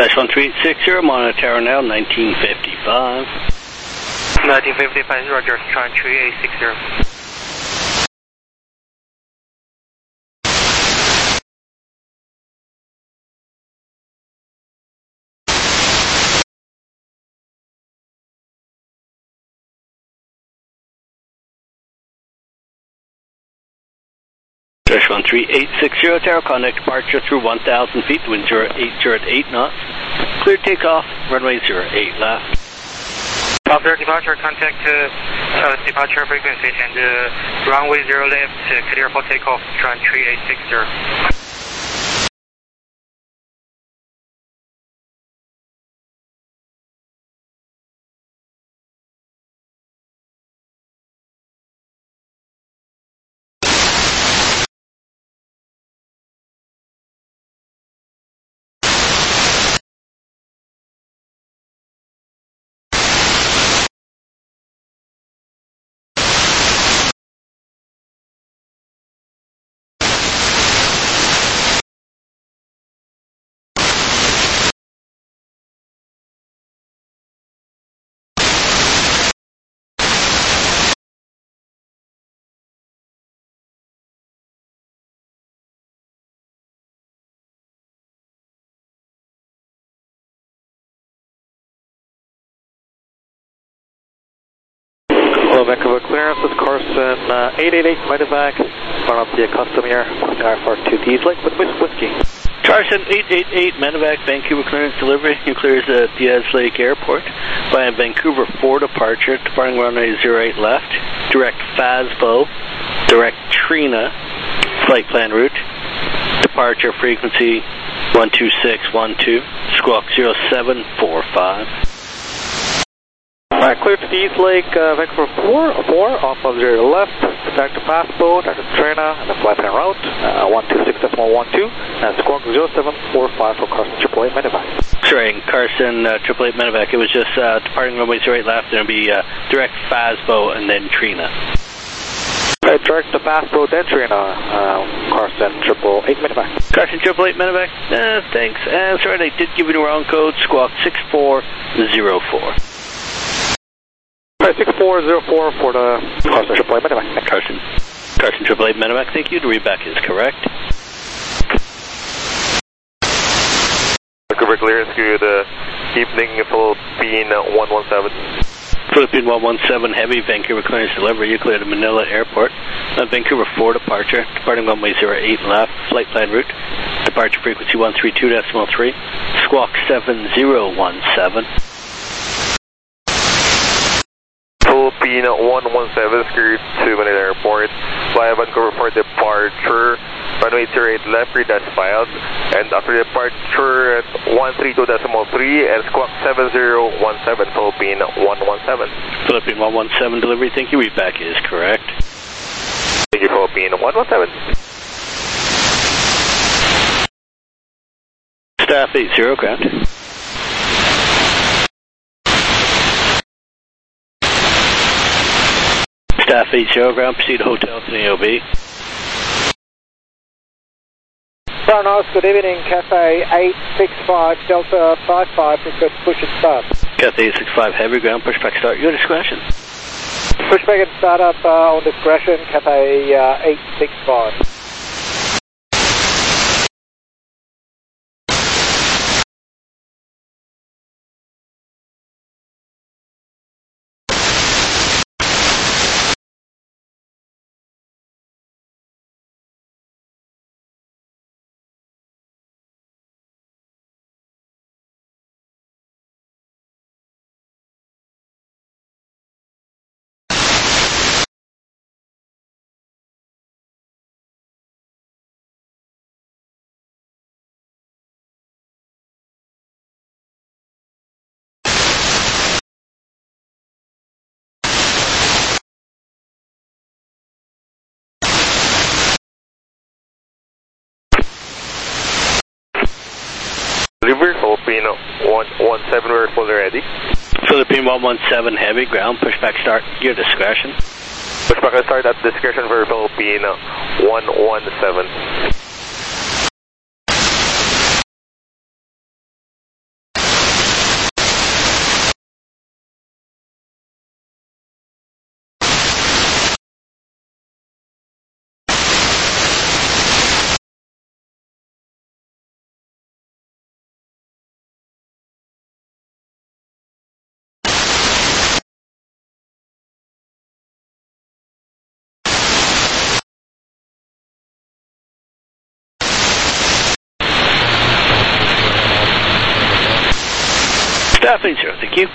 Dash one three eight six zero, monitor now, nineteen fifty-five. nineteen fifty-five, Roger, trying three eight six zero. Dash one three eight six zero, Tower, contact departure through one thousand feet, wind zero eight zero at eight knots. Clear takeoff, runway zero eight left. After departure, contact uh, uh, departure frequency and uh, runway zero left, uh, clear for takeoff, trying three eight six zero. Hello, Vancouver clearance, this is Carson uh, eight eight eight, medevac, front of the customer, R four two Diesel with Whiskey. Carson eight eight eight, medevac, Vancouver clearance delivery. You clears at Diaz Lake Airport via Vancouver four departure, departing runway zero eight left, direct Fasbo, direct Trina, flight plan route, departure frequency one two six one two, squawk zero seven four five. Alright, clear to East Lake, uh, Vancouver four, four, off of zero left, back to Fasbo, back to Trina, and the flight plan route, uh, one two six one two, and squawk zero seven four five for Carson triple eight medevac. Sorry, Carson uh, triple eight medevac, it was just uh, departing runway zero eight left, and it'll be uh, direct Fasbo and then Trina. Right, direct to Fasbo, then Trina, uh, Carson triple eight medevac. Carson triple eight medevac, uh, thanks. Uh, sorry, I did give you the wrong code, squawk six four zero four. Right, six four zero four for the Carson triple eight medevac. Carson, Carson triple eight medevac, thank you. The readback is correct. Vancouver clearance, good uh, evening, Philippine one one seven. Philippine one one seven, heavy, Vancouver clearance delivery. You cleared at Manila Airport. Uh, Vancouver four departure, departing runway zero eight left, flight plan route, departure frequency one three two decimal three, squawk seven zero one seven. Philippine one one seven, screwed to Manila Airport via Vancouver for departure, runway zero eight left, read as filed, and after departure at one three two decimal three and squawk seven zero one seven, Philippine one one seven. Philippine one one seven delivery, thank you. Readback is correct. Thank you, Philippine one one seven. Staff eight zero, ground. Staff eight zero, ground, proceed to Hotel to the A O B. Kronos, good evening, Cafe eight six five, Delta five five, request push and start. Cafe eight six five, heavy ground, pushback start, your discretion. Pushback and start up uh, on discretion, Cafe uh, eight six five. Delivery, Philippine one one seven, we're fully ready. Philippine one one seven, heavy ground, pushback start, your discretion. Pushback and start at discretion for Philippine one one seven. Traffic zero, thank you.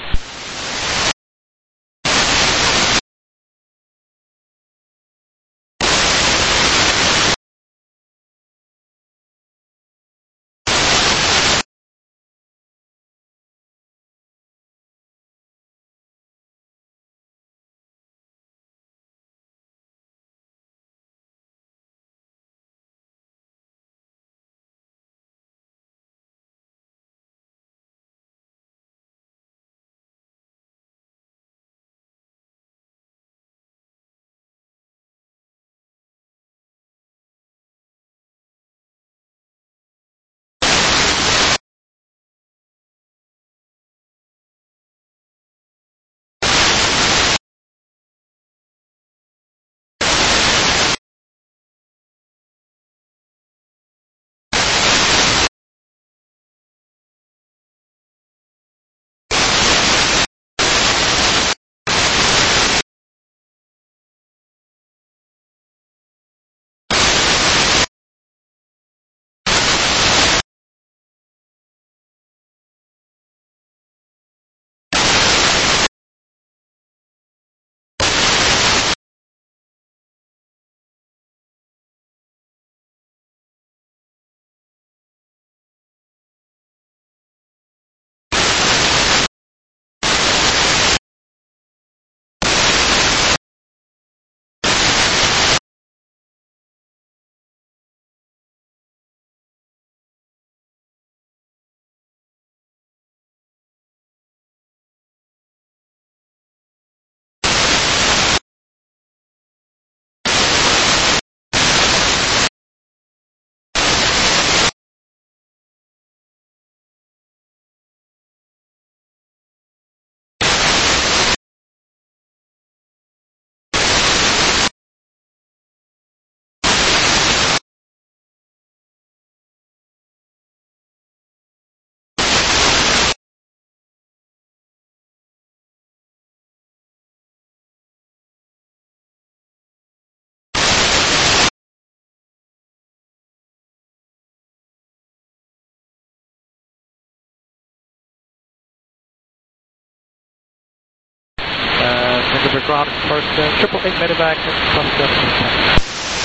Vancouver ground, first uh, triple eight medevac, plus seven.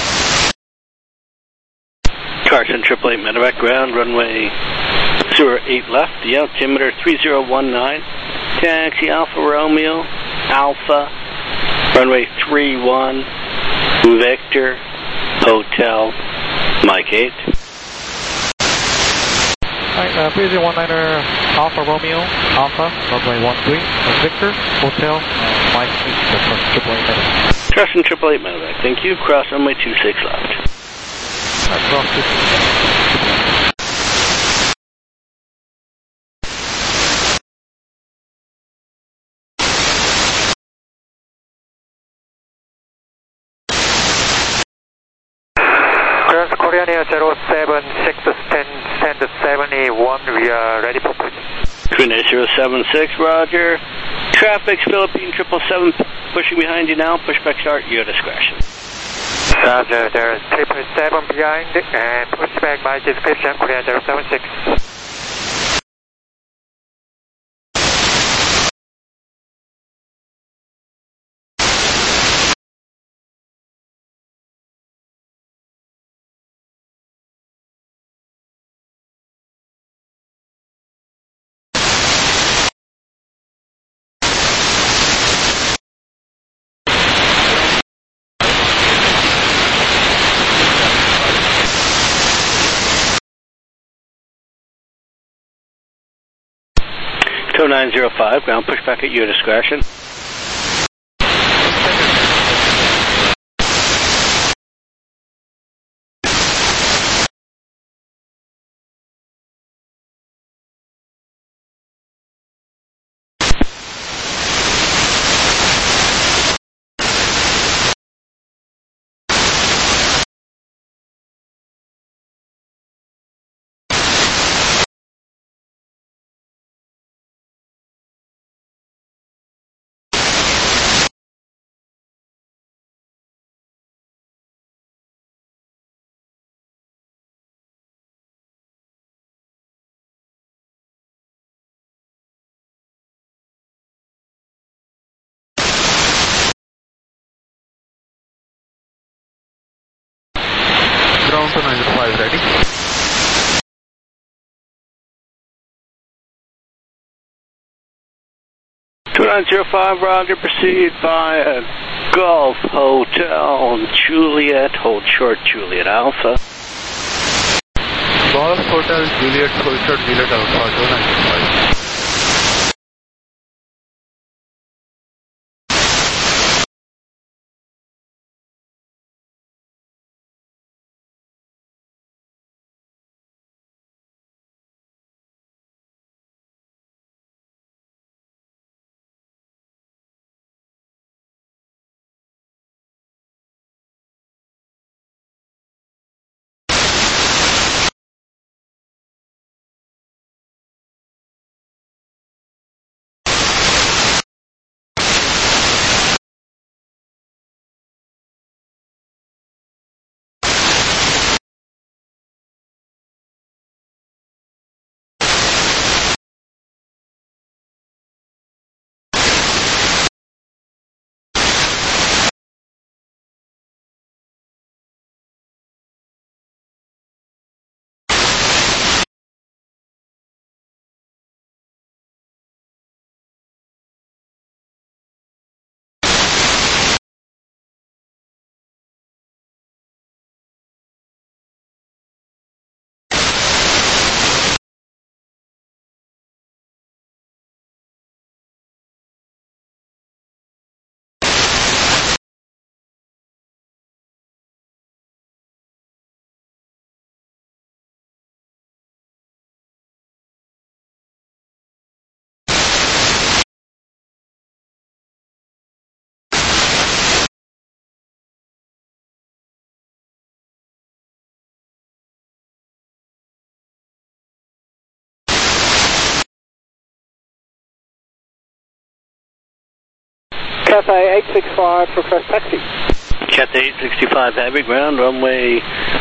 Carson, triple eight medevac ground, runway zero eight left, the altimeter three zero one nine, taxi Alpha Romeo, Alpha, runway three one, Victor, Hotel, Mike eight. Alright, uh, three zero one niner, Alpha Romeo, Alpha, runway one three, Victor, Hotel, uh, Mike eight, that's triple eight medevac. Carson, triple eight medevac, thank you, cross runway two six left. Alright, cross two six. Korean Air zero seven six, stand, stand seventy-one, we are ready for push. Korean Air zero seven six, roger. Traffic, Philippine triple seven, pushing behind you now, pushback start, your discretion. Roger, there is triple seven behind, and pushback by description, Korean zero seven six. nine zero five, ground pushback at your discretion. ground, two nine zero five ready. two nine zero five, roger, proceed via Golf Hotel Juliet, hold short Juliet Alpha. Golf Hotel Juliet, hold short Juliet Alpha, two nine zero five. Cathay eight six five, request taxi. Cathay eight sixty-five, heavy ground, runway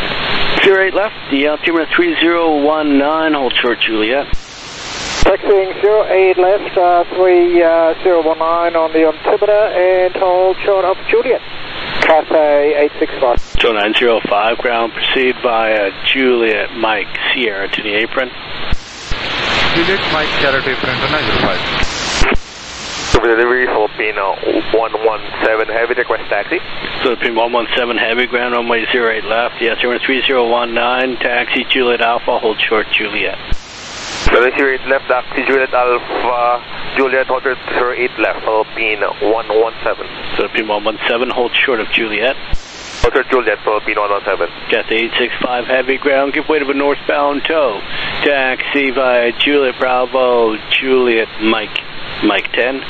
zero eight left, the altimeter three zero one nine, hold short Juliet. Taxiing zero eight left, uh, three zero one nine on the altimeter and hold short of Juliet. Cathay eight six five. two nine zero five, ground, proceed via Juliet Mike Sierra to the apron. Juliet Mike Sierra to apron, two nine zero five. Delivery Philippine one one seven heavy, request taxi. Philippine one one seven heavy, ground runway zero eight left, the altimeter three zero one nine, taxi Juliet Alpha, hold short Juliet. Runway zero eight left, taxi Juliet Alpha, Juliet, hold short zero eight left, Philippine one one seven. Philippine one one seven, hold short of Juliet. Hold short Juliet, Philippine one one seven. Cathay eight six five heavy, ground, give way to a northbound tow. Taxi via Juliet Bravo, Juliet Mike, Mike ten.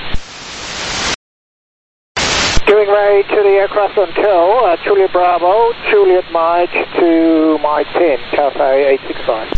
Giving way to the aircraft until uh, Juliet Bravo, Juliet Mike to Mike ten, Cathay eight six five.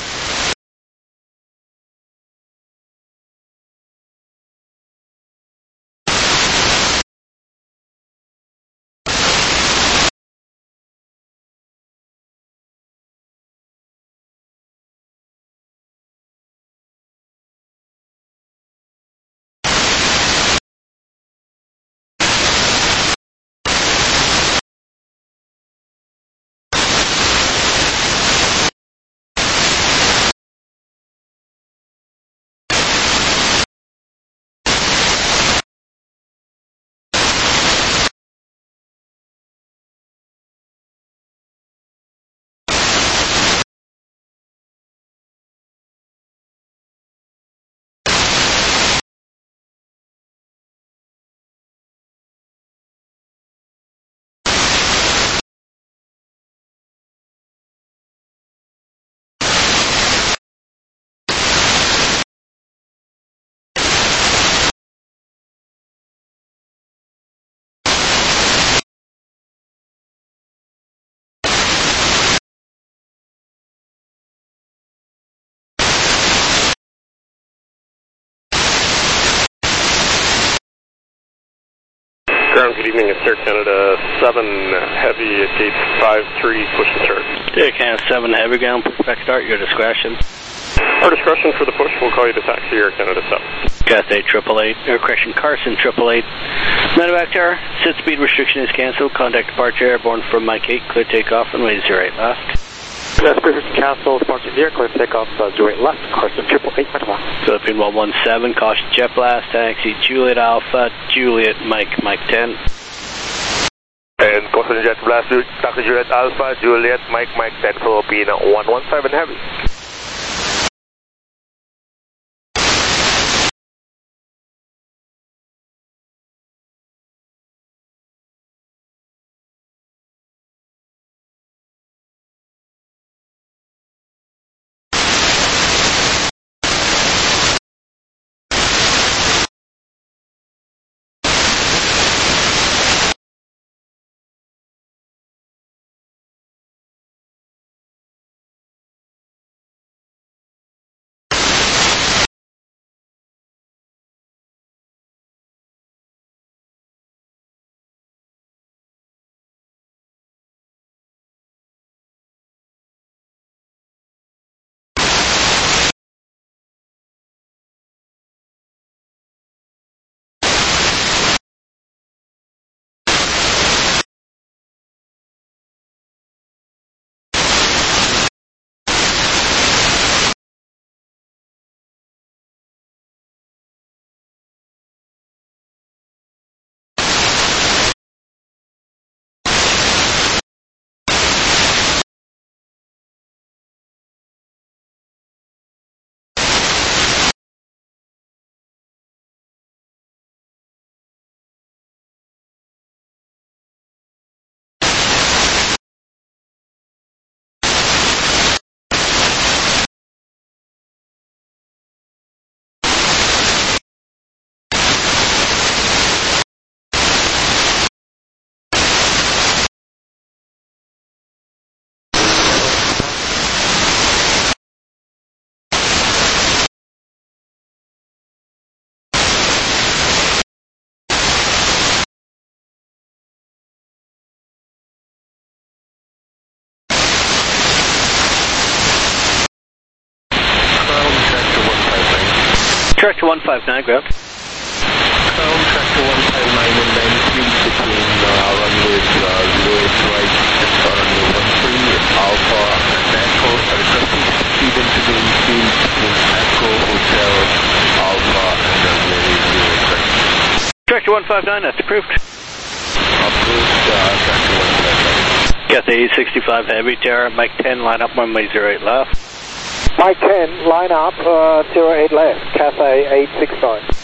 Good evening, it's Air Canada seven Heavy at gate five three, push and start. Air Canada seven Heavy, ground, push back start, your discretion. Our discretion for the push, we'll call you to taxi Air Canada seven. Cathay triple eight, or correction, Carson triple eight. Medevac tower, set speed restriction is cancelled. Contact departure airborne from Mike eight, clear takeoff, runway zero eight left. That's speed restriction cancelled, departure near, clear takeoff, uh, zero eight left, Carson triple eight, Medevac. Philippine one one seven, caution jet blast, taxi Juliet Alpha, Juliet Mike, Mike ten. And caution jet blast, taxi Juliet Alpha, Juliet Mike, Mike ten, Philippine one one seven heavy. Tractor one five nine, ground. Crown Tractor one five nine and then please between uh, runways uh, zero eight right and runway one three, Alpha and Echo. I requesting to proceed into the infield between Echo, Hotel, Alpha and runway zero eight right. Tractor one five nine, that's approved. Approved, uh, Tractor one five nine. Cathay eight sixty-five Heavy Terror, Mike ten, line up runway zero eight left. Mike ten, line up, uh, zero eight left, Cathay eight sixty-five.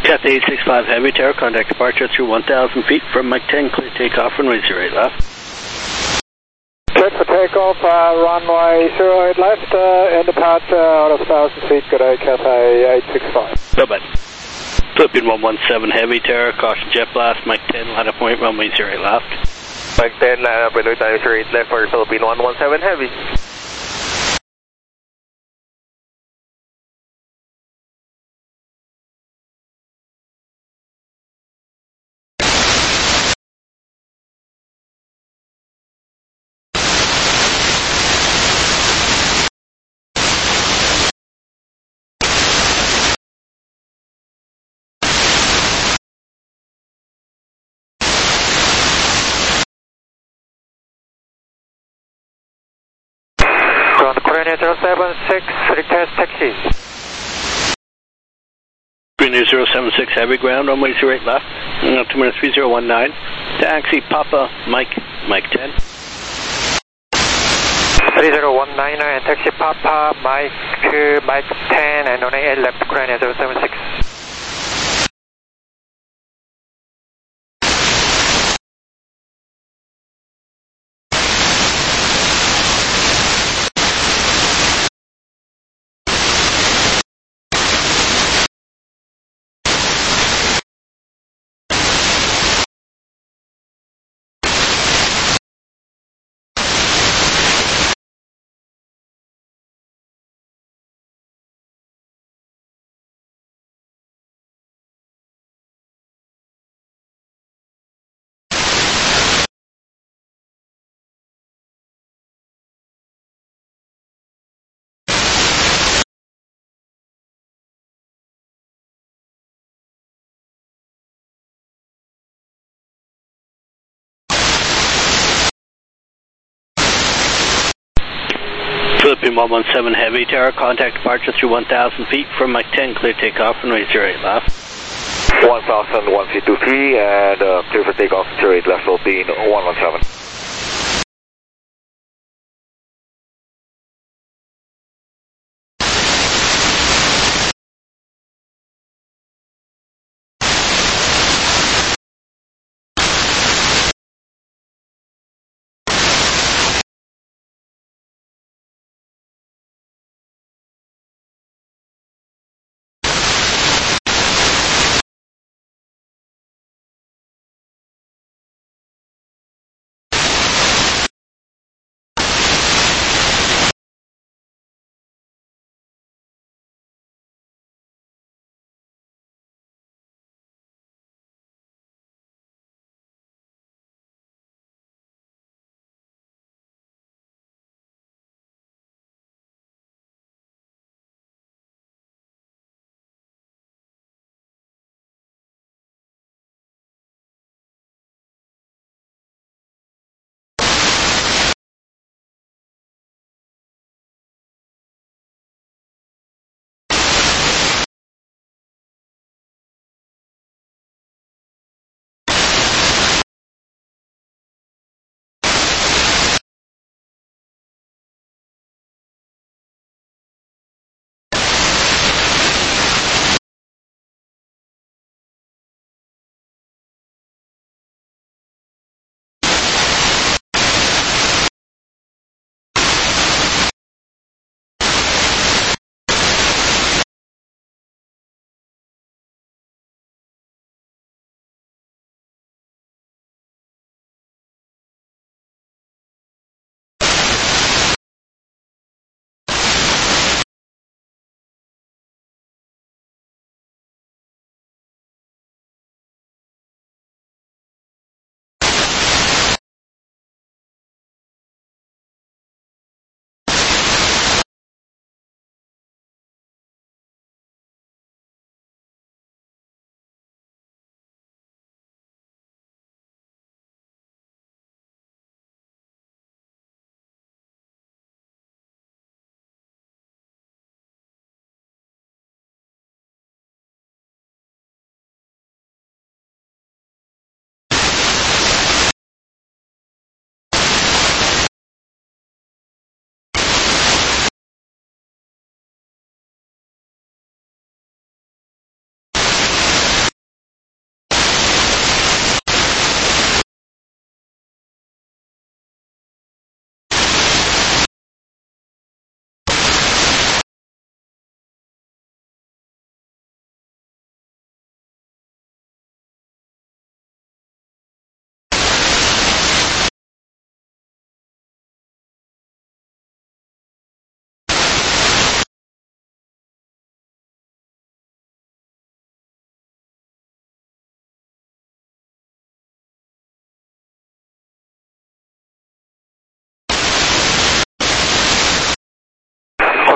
Cathay eight six five Heavy Tower, contact departure through one thousand feet from Mike ten, clear takeoff, runway zero eight left. Check for takeoff, uh, runway zero eight left, uh, and depart uh, out of one thousand feet, good day, Cathay eight six five. Bye-bye. Philippine one one seven Heavy Tower, caution jet blast, Mike ten, line of point, runway zero eight left. Mike ten, line up, runway zero eight left for Philippine one one seven Heavy. zero seven six, request taxi. Green zero seven six Heavy ground, runway zero eight left, altimeter three zero one nine, taxi Papa Mike, Mike ten. three zero one nine and taxi Papa Mike, Mike ten and on eight left, Green zero seven six. Philippine one one seven Heavy Tower, contact departure through one thousand feet from Mike ten, clear takeoff, runway zero eight left. one thousand, one feet two three and uh, clear for takeoff, zero eight left, Philippine one one seven.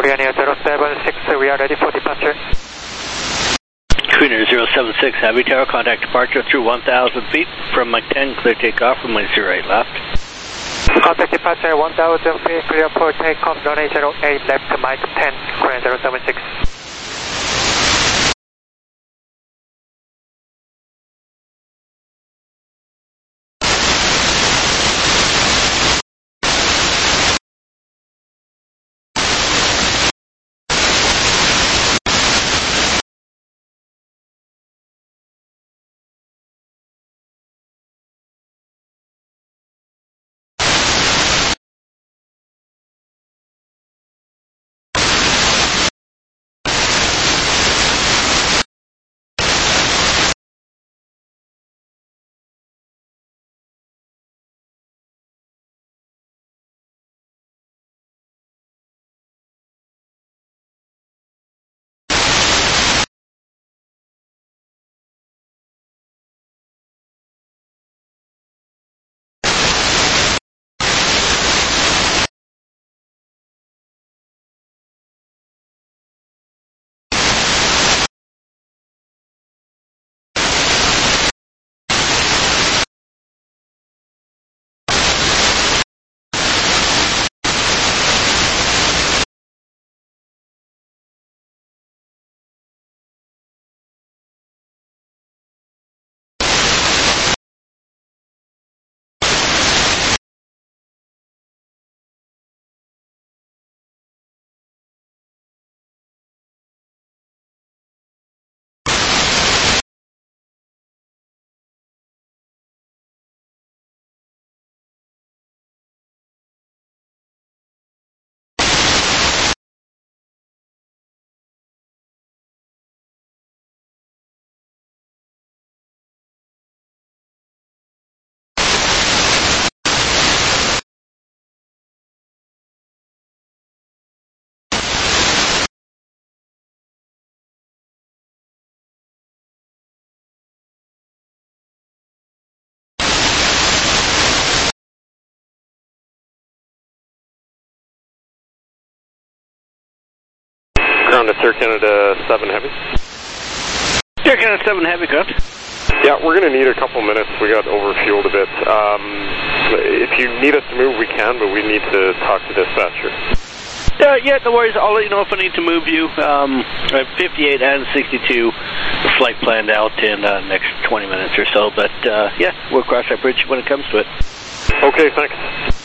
Korea Air zero seven six, we are ready for departure. Korean Air zero seven six, Heavy Tower, contact departure through one thousand feet from Mike ten, clear takeoff from runway zero eight left. Contact departure one thousand feet, clear for takeoff, runway zero eight left, Mike ten, Korean zero seven six. Ground to Air Canada seven Heavy. Air Canada seven Heavy, ground. Yeah, we're going to need a couple minutes. We got overfueled a bit. Um, if you need us to move, we can, but we need to talk to dispatcher. Uh, yeah, no worries. I'll let you know if I need to move you. Um, I have fifty-eight and sixty-two flight planned out in the uh, next twenty minutes or so. But, uh, yeah, we'll cross that bridge when it comes to it. Okay, thanks.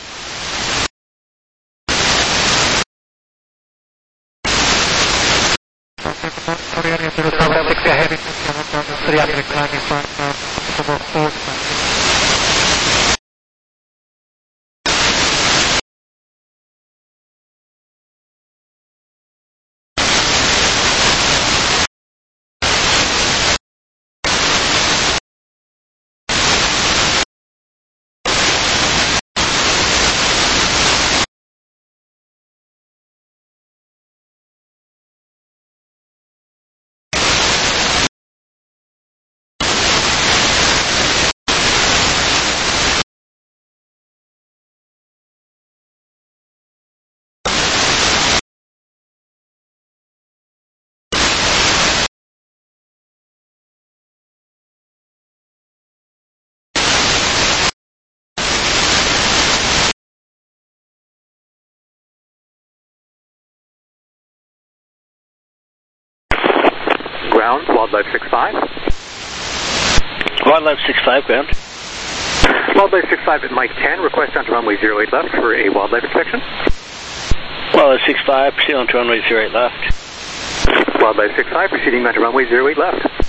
Ground, Wildlife six five. Wildlife six five, ground. Wildlife six five at Mike ten, request onto runway zero eight left for a wildlife inspection. Wildlife six five, proceed onto runway zero eight left. Wildlife six five, proceeding onto runway zero eight left.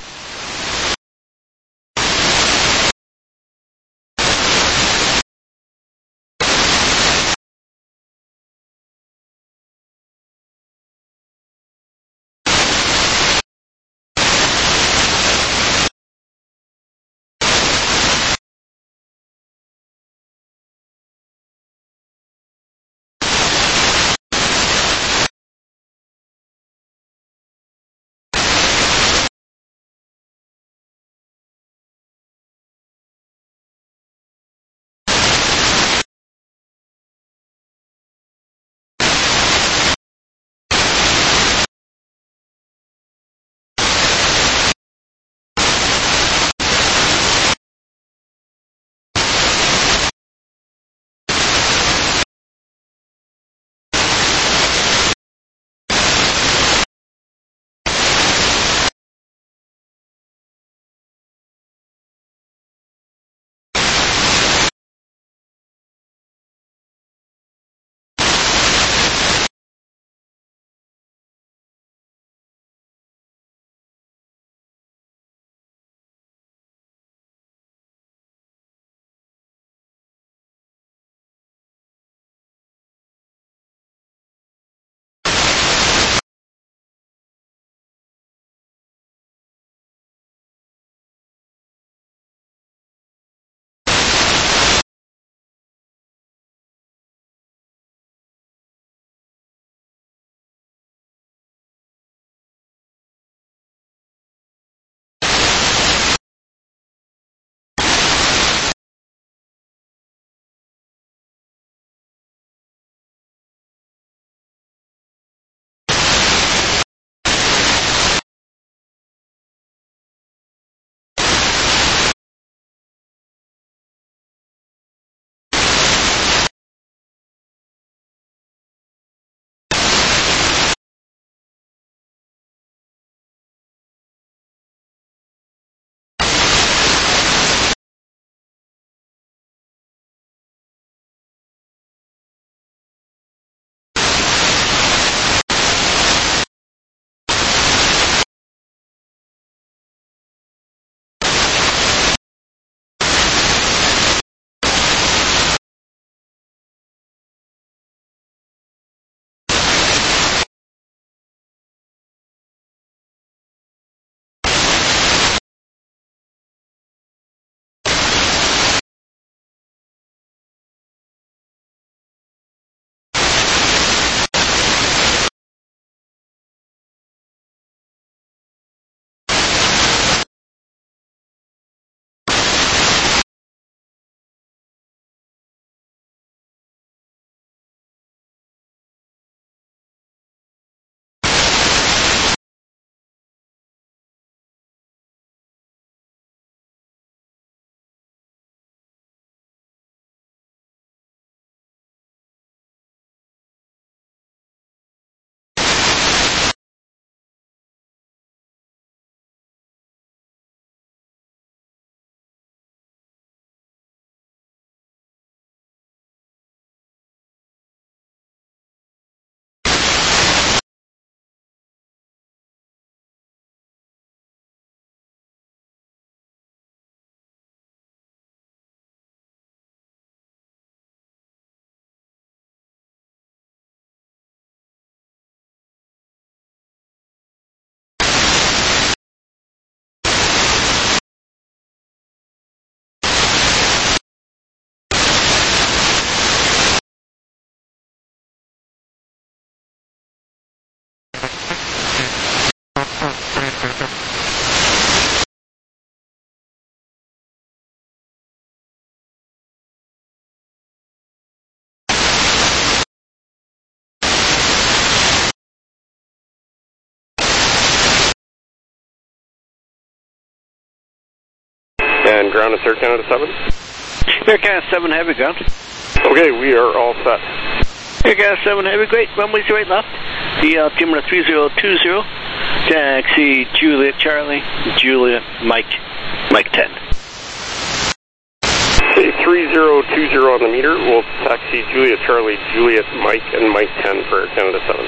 And ground is Air Canada seven? Air Canada seven, heavy ground. Okay, we are all set. Air Canada seven, heavy, great. Runway zero eight left. The altimeter three zero two zero. Taxi Juliet Charlie, Juliet Mike, Mike ten. Okay, three zero two zero on the meter. We'll taxi Juliet Charlie, Juliet Mike, and Mike ten for Air Canada seven.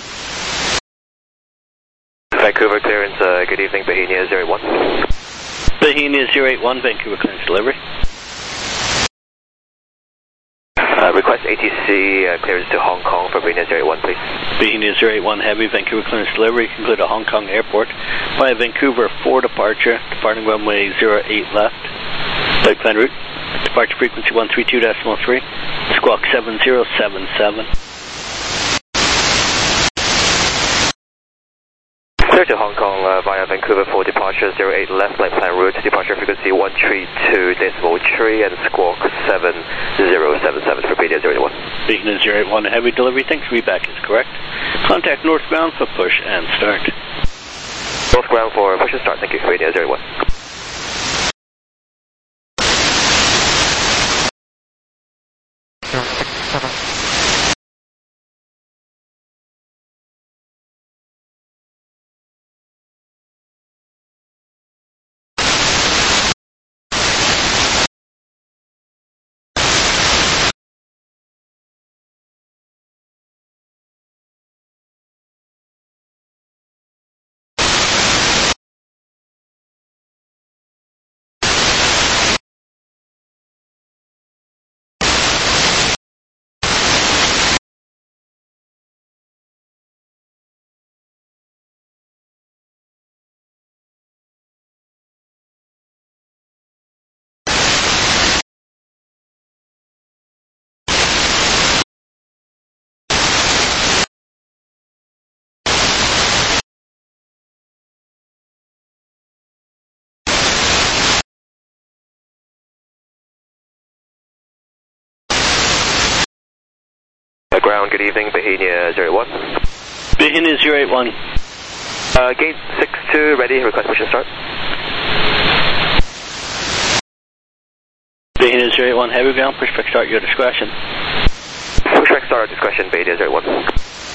Vancouver clearance, uh, good evening, Bahenia zero eight one. Bahenia zero eight one, Vancouver clearance delivery. Uh, request A T C uh, clearance to Hong Kong for Bahenia zero eight one, please. Bahenia zero eight one Heavy, Vancouver clearance delivery, conclude at Hong Kong Airport by Vancouver four departure, departing runway zero eight left, flight plan route, departure frequency one three two point three, squawk seven zero seven seven. Clear to Hong Kong uh, via Vancouver for departure zero eight left, flight plan route, departure frequency one three two point three and squawk seven zero seven seven for Bahenia zero eight one. Bahenia zero eight one, Heavy delivery, thanks, readback is correct. Contact northbound for push and start. Northbound for push and start, thank you, Bahenia zero eight one. Ground, good evening, Bahenia zero eight one. Bahenia zero eight one. Uh, gate six two, ready, request push and start. Bahenia zero eight one, Heavy ground, push back start, your discretion. Push back start, discretion, Bahenia zero eight one.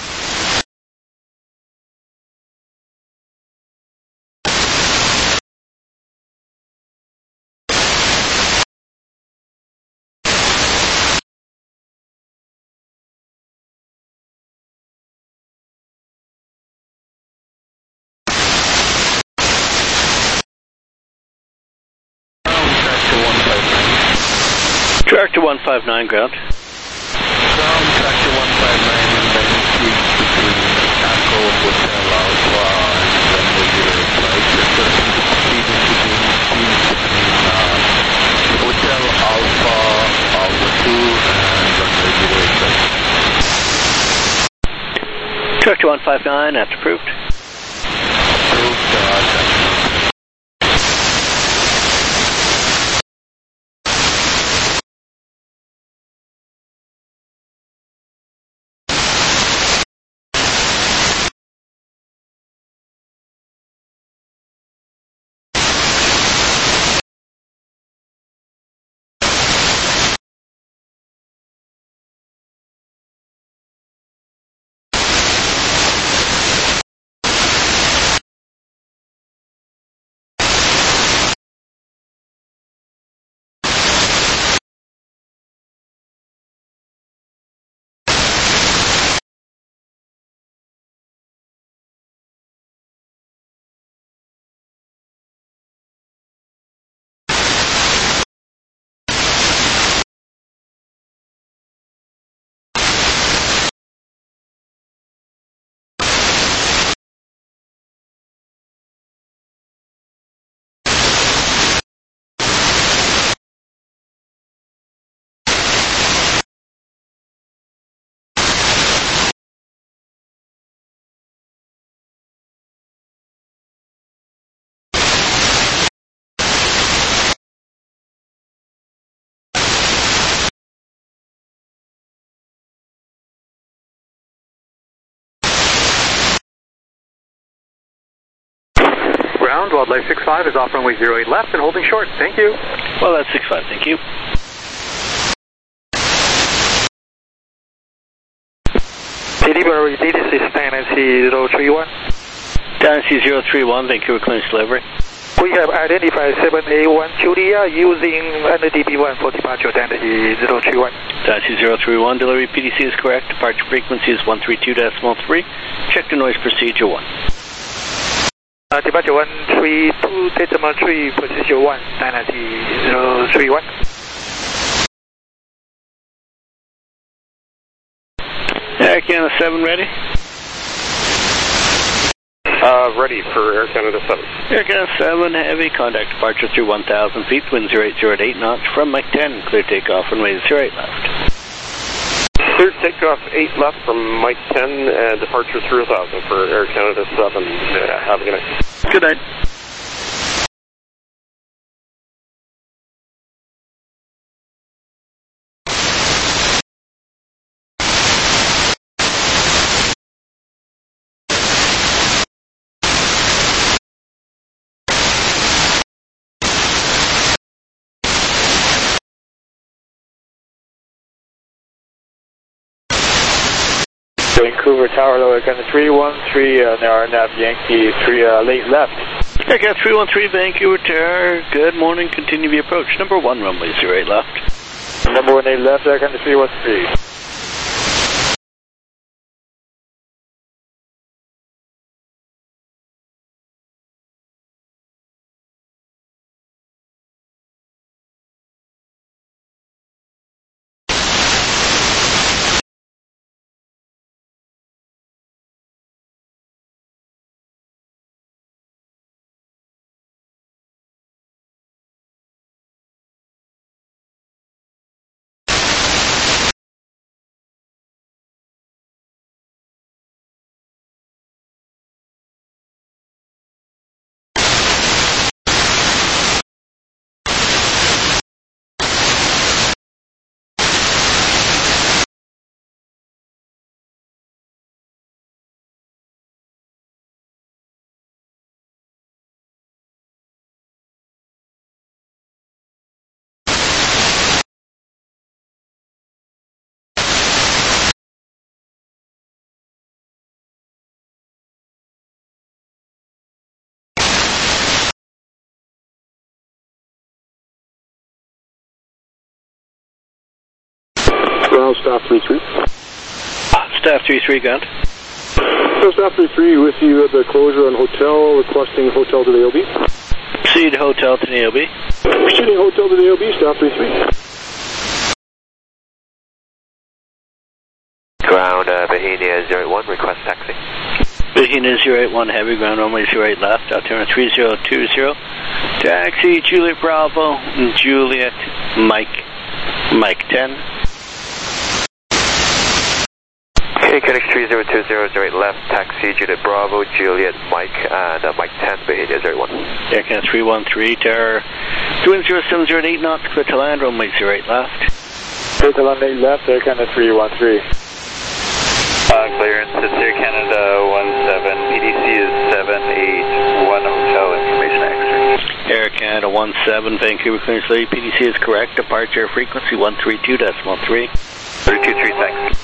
Tractor one five nine, ground. Ground, Tractor one five nine, and then speed between Echo Hotel Alpha and runway zero eight right. Requesting the speed between speed between uh, Hotel Alpha, Alpha two, and runway zero eight right. Tractor one five nine, that's approved. Approved, uh, ground. Wildlife six five is off runway zero eight left and holding short. Thank you. Well, that's six five, thank you. Delivery, this is Dynasty zero three one. Dynasty zero three one, Vancouver clearance delivery. We have identified seven A one Julia using N D B one for departure Dynasty zero three one. Dynasty zero three one, delivery P D C is correct. Departure frequency is one three two decimal three. Check the noise procedure one. Uh, departure one three two decimal three, procedure one, Dynasty zero three one. Air Canada seven ready? Uh, ready for Air Canada seven. Air Canada seven, heavy contact departure through one thousand feet, wind zero eight zero at eight knots from Mike ten, clear takeoff runway zero eight left. Clear takeoff eight left from Mike ten and departure through one thousand for Air Canada seven. Uh, have a good night. Good night. Vancouver Tower, lower Canada three one three, uh, now Nav Yankee three, uh, late left. Air Canada three one three, Vancouver Tower, good morning, continue the approach. Number one, runway zero eight left. Number one eight left, Air Canada three one three. Ground staff three three. Staff three three, gun. So staff three three with you at the closure on hotel, requesting hotel to the A O B. Proceed hotel to the A O B. Proceeding hotel to the A O B, staff three three. Ground uh, Bahenia zero eight one, request taxi. Bahenia zero eight one, heavy ground runway zero eight left, altimeter three zero two zero. Taxi, Juliet Bravo, Juliet, Mike, Mike ten. Okay, Connex three zero two zero, zero eight left, taxi, Juliet Bravo, Juliet, Mike, and uh, Mike ten, Bahenia zero eight one. Air Canada three one three, Terror, wind zero seven zero at eight knots, clear to land, runway zero eight left. Clear to land eight left, Air Canada three one three. Uh, clearance, it's Air Canada one seven, P D C is seven eight one hotel, information extra. Air Canada one seven, Vancouver clearance lady, P D C is correct, departure frequency one three two decimal three. three two three, thanks.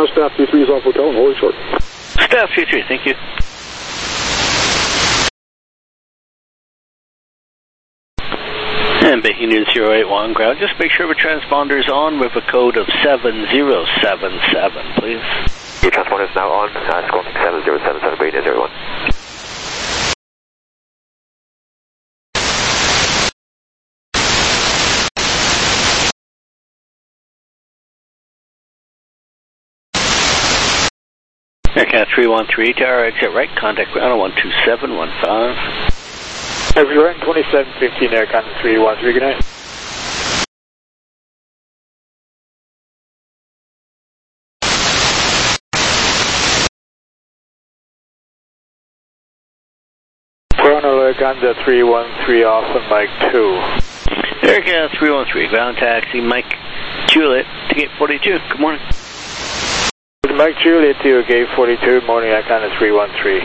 now staff three three is off hotel and holding short. Staff three three, thank you. And Baking News zero eight one ground, just make sure the transponder's on with a code of seven zero seven seven, please. Your transponder is now on, uh, squawking seven zero seven seven, Baking News zero one. Aircat three one three, tower exit right, contact ground one two seven one five. Everyone, twenty-seven fifteen, Aircat three one three, good night. Colonel Aircat three one three off on Mike two. Aircat three one three, ground taxi, Mike Juliet to gate forty-two, good morning. Mike Juliet to gate forty-two, morning, Aircat three one three.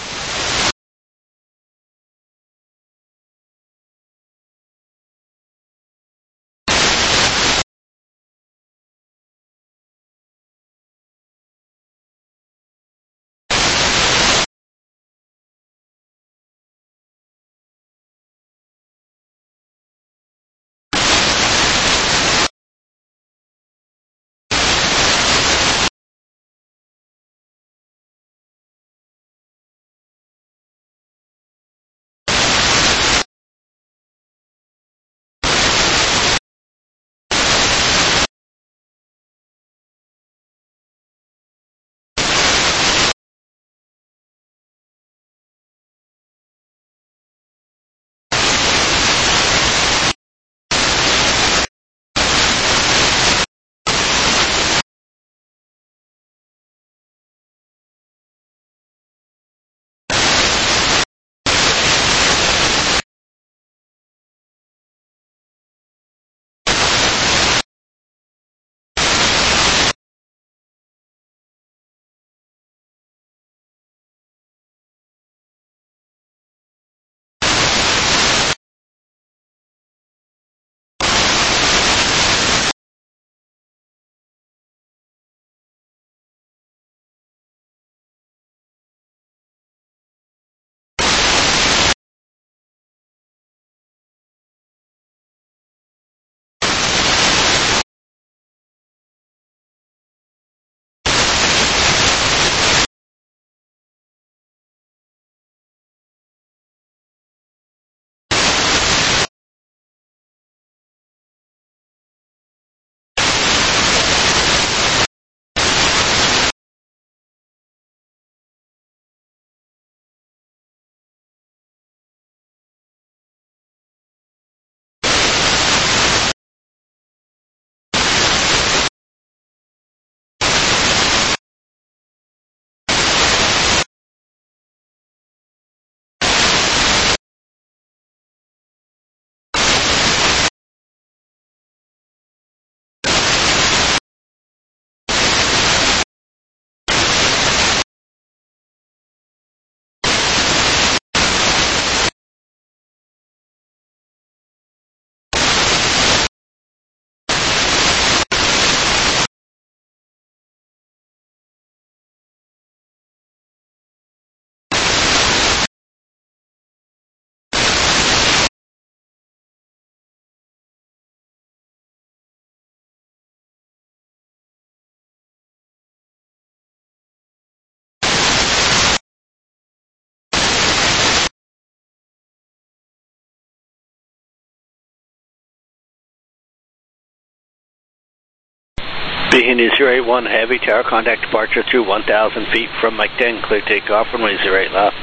Beacon is zero eight one heavy, tower contact departure through one thousand feet from Mike ten, clear takeoff, runway zero eight left.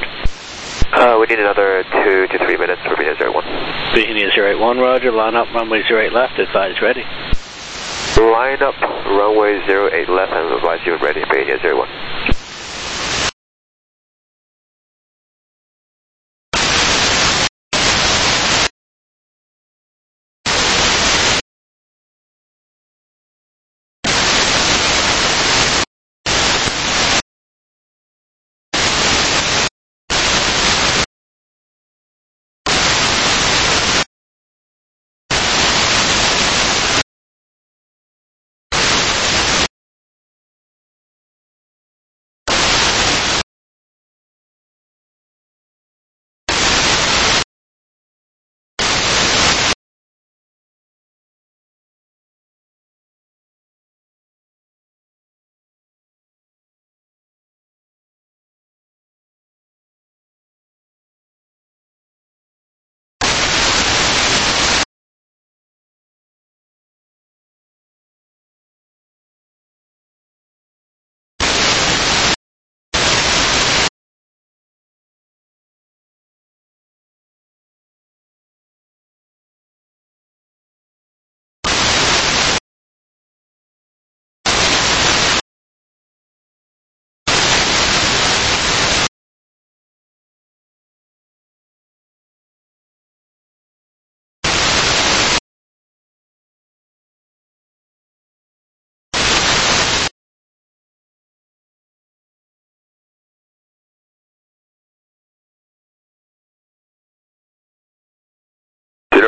Uh, we need another two to three minutes for Beacon zero one. Beacon is zero eight one, roger, line up, runway zero eight left, advise ready. Line up, runway zero eight left, and advise you ready, Beacon zero one.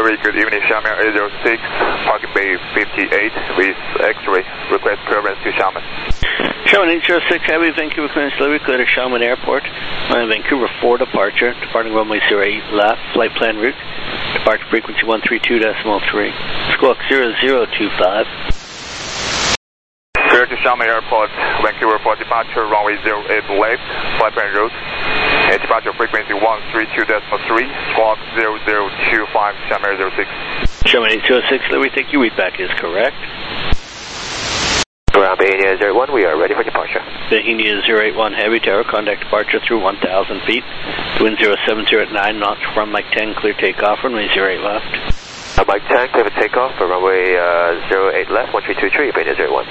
very good evening, Xiamen eight zero six, parking bay fifty-eight with X-ray. Request clearance to Xiamen. Xiamen eight zero six, Heavy, Vancouver clearance delivery, clear to Xiamen Airport. On Vancouver four departure, departing runway zero eight left, flight plan route, departure frequency one three two point three, squawk zero zero two five. Clear to Xiamen Airport, Vancouver for departure, runway zero eight left, flight plan route, and departure frequency one three two point three, squawk zero zero two five, Xiamen eight zero six. Xiamen eight zero six, we think your readback is correct. Ground Bay India zero one, we are ready for departure. Bay India zero eight one, Heavy Tower, contact departure through one thousand feet, wind zero seven zero at nine knots from Mike ten, clear takeoff, runway zero eight left. Uh, Mike ten, clear for takeoff for runway uh, zero eight left, one three two three, Bay India zero one.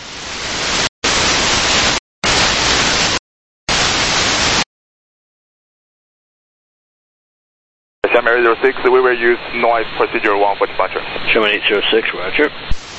Xiamen eight zero six, we will use noise procedure one for departure. Xiamen eight zero six, roger.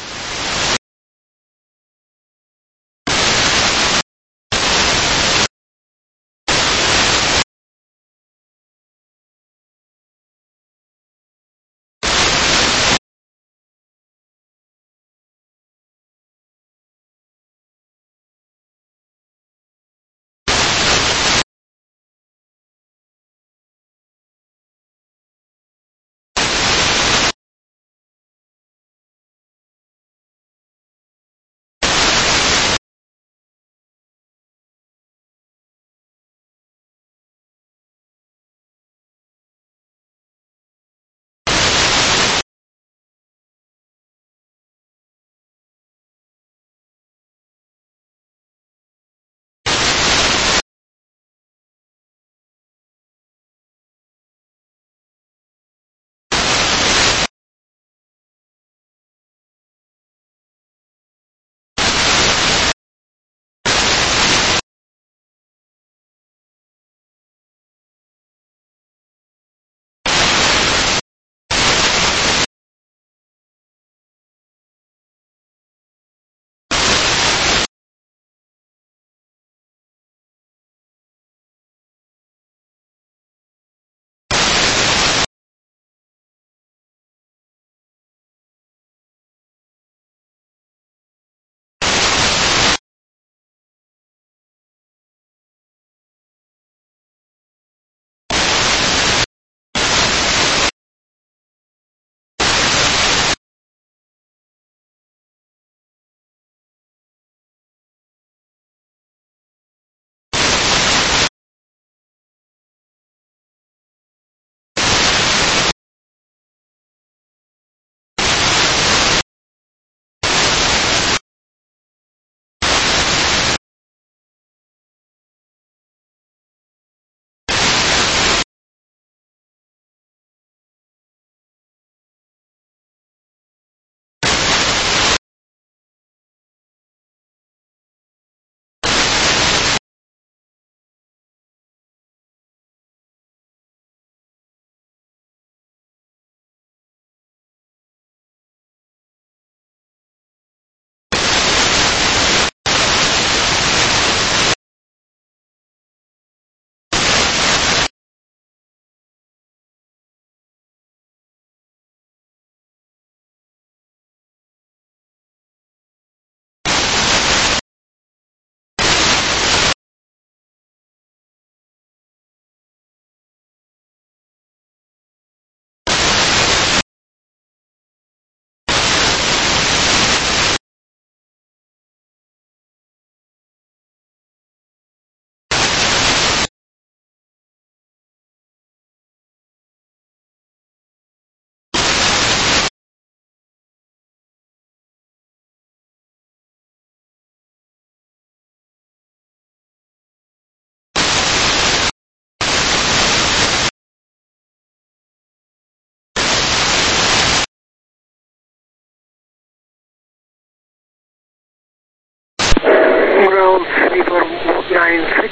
Ground Sweeper nine six.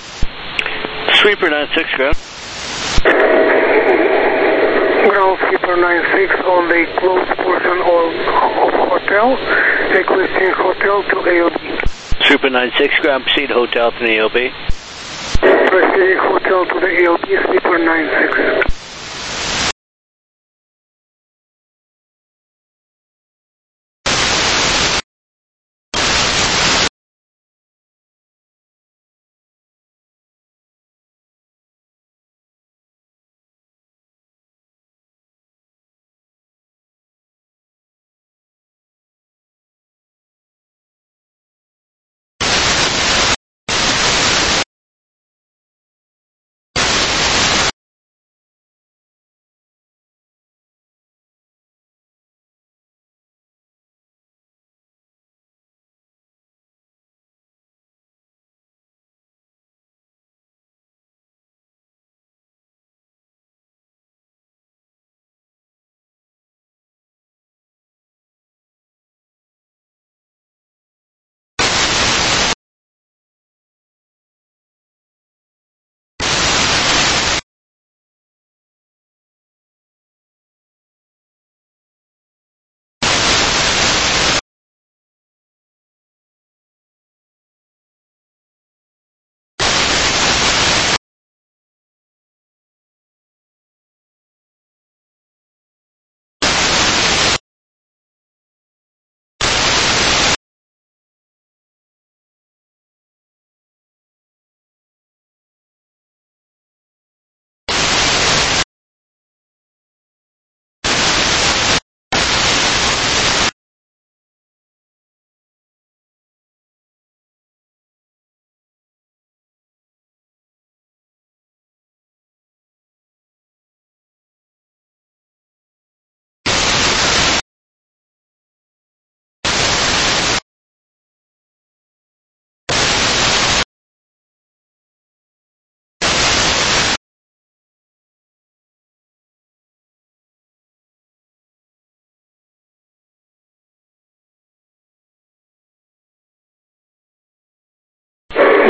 Sweeper nine six, ground. Ground Sweeper nine six on the closed portion of, of hotel, requesting hotel to A O B. Sweeper nine six, ground, proceed hotel to the A O B. Proceeding hotel to the A O B, Sweeper nine six.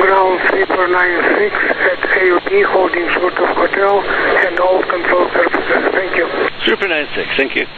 ground Sleeper nine six at A O B, holding short of hotel and all control surfaces. Thank you. Sleeper nine six, thank you.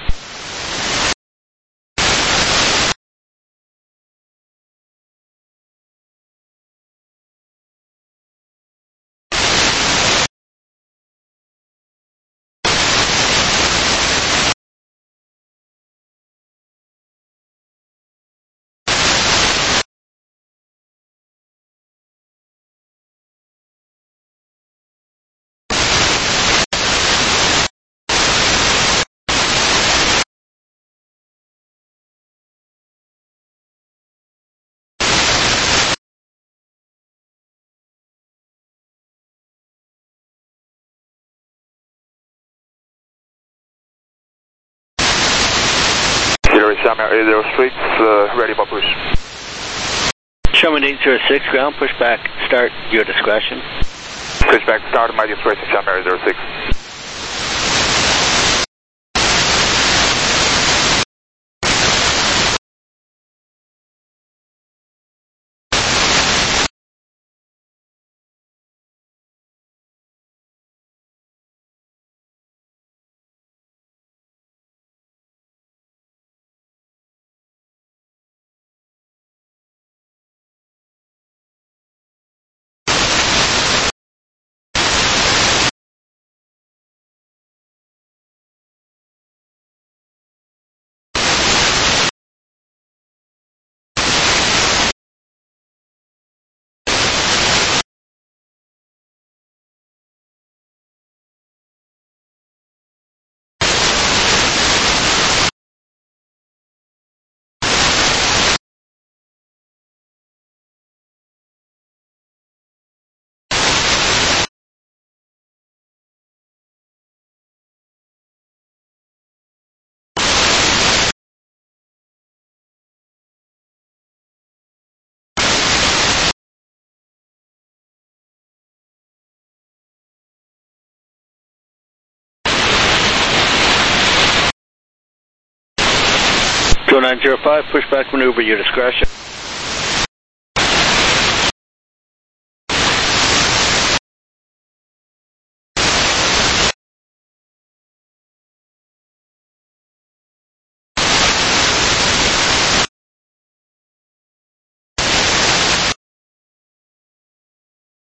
Shamir eight zero six, uh, ready for push. Sherman eight zero six, ground, push back, start, your discretion. Push back, start, my discretion, Shamir eight zero six. two nine zero five, pushback maneuver, your discretion.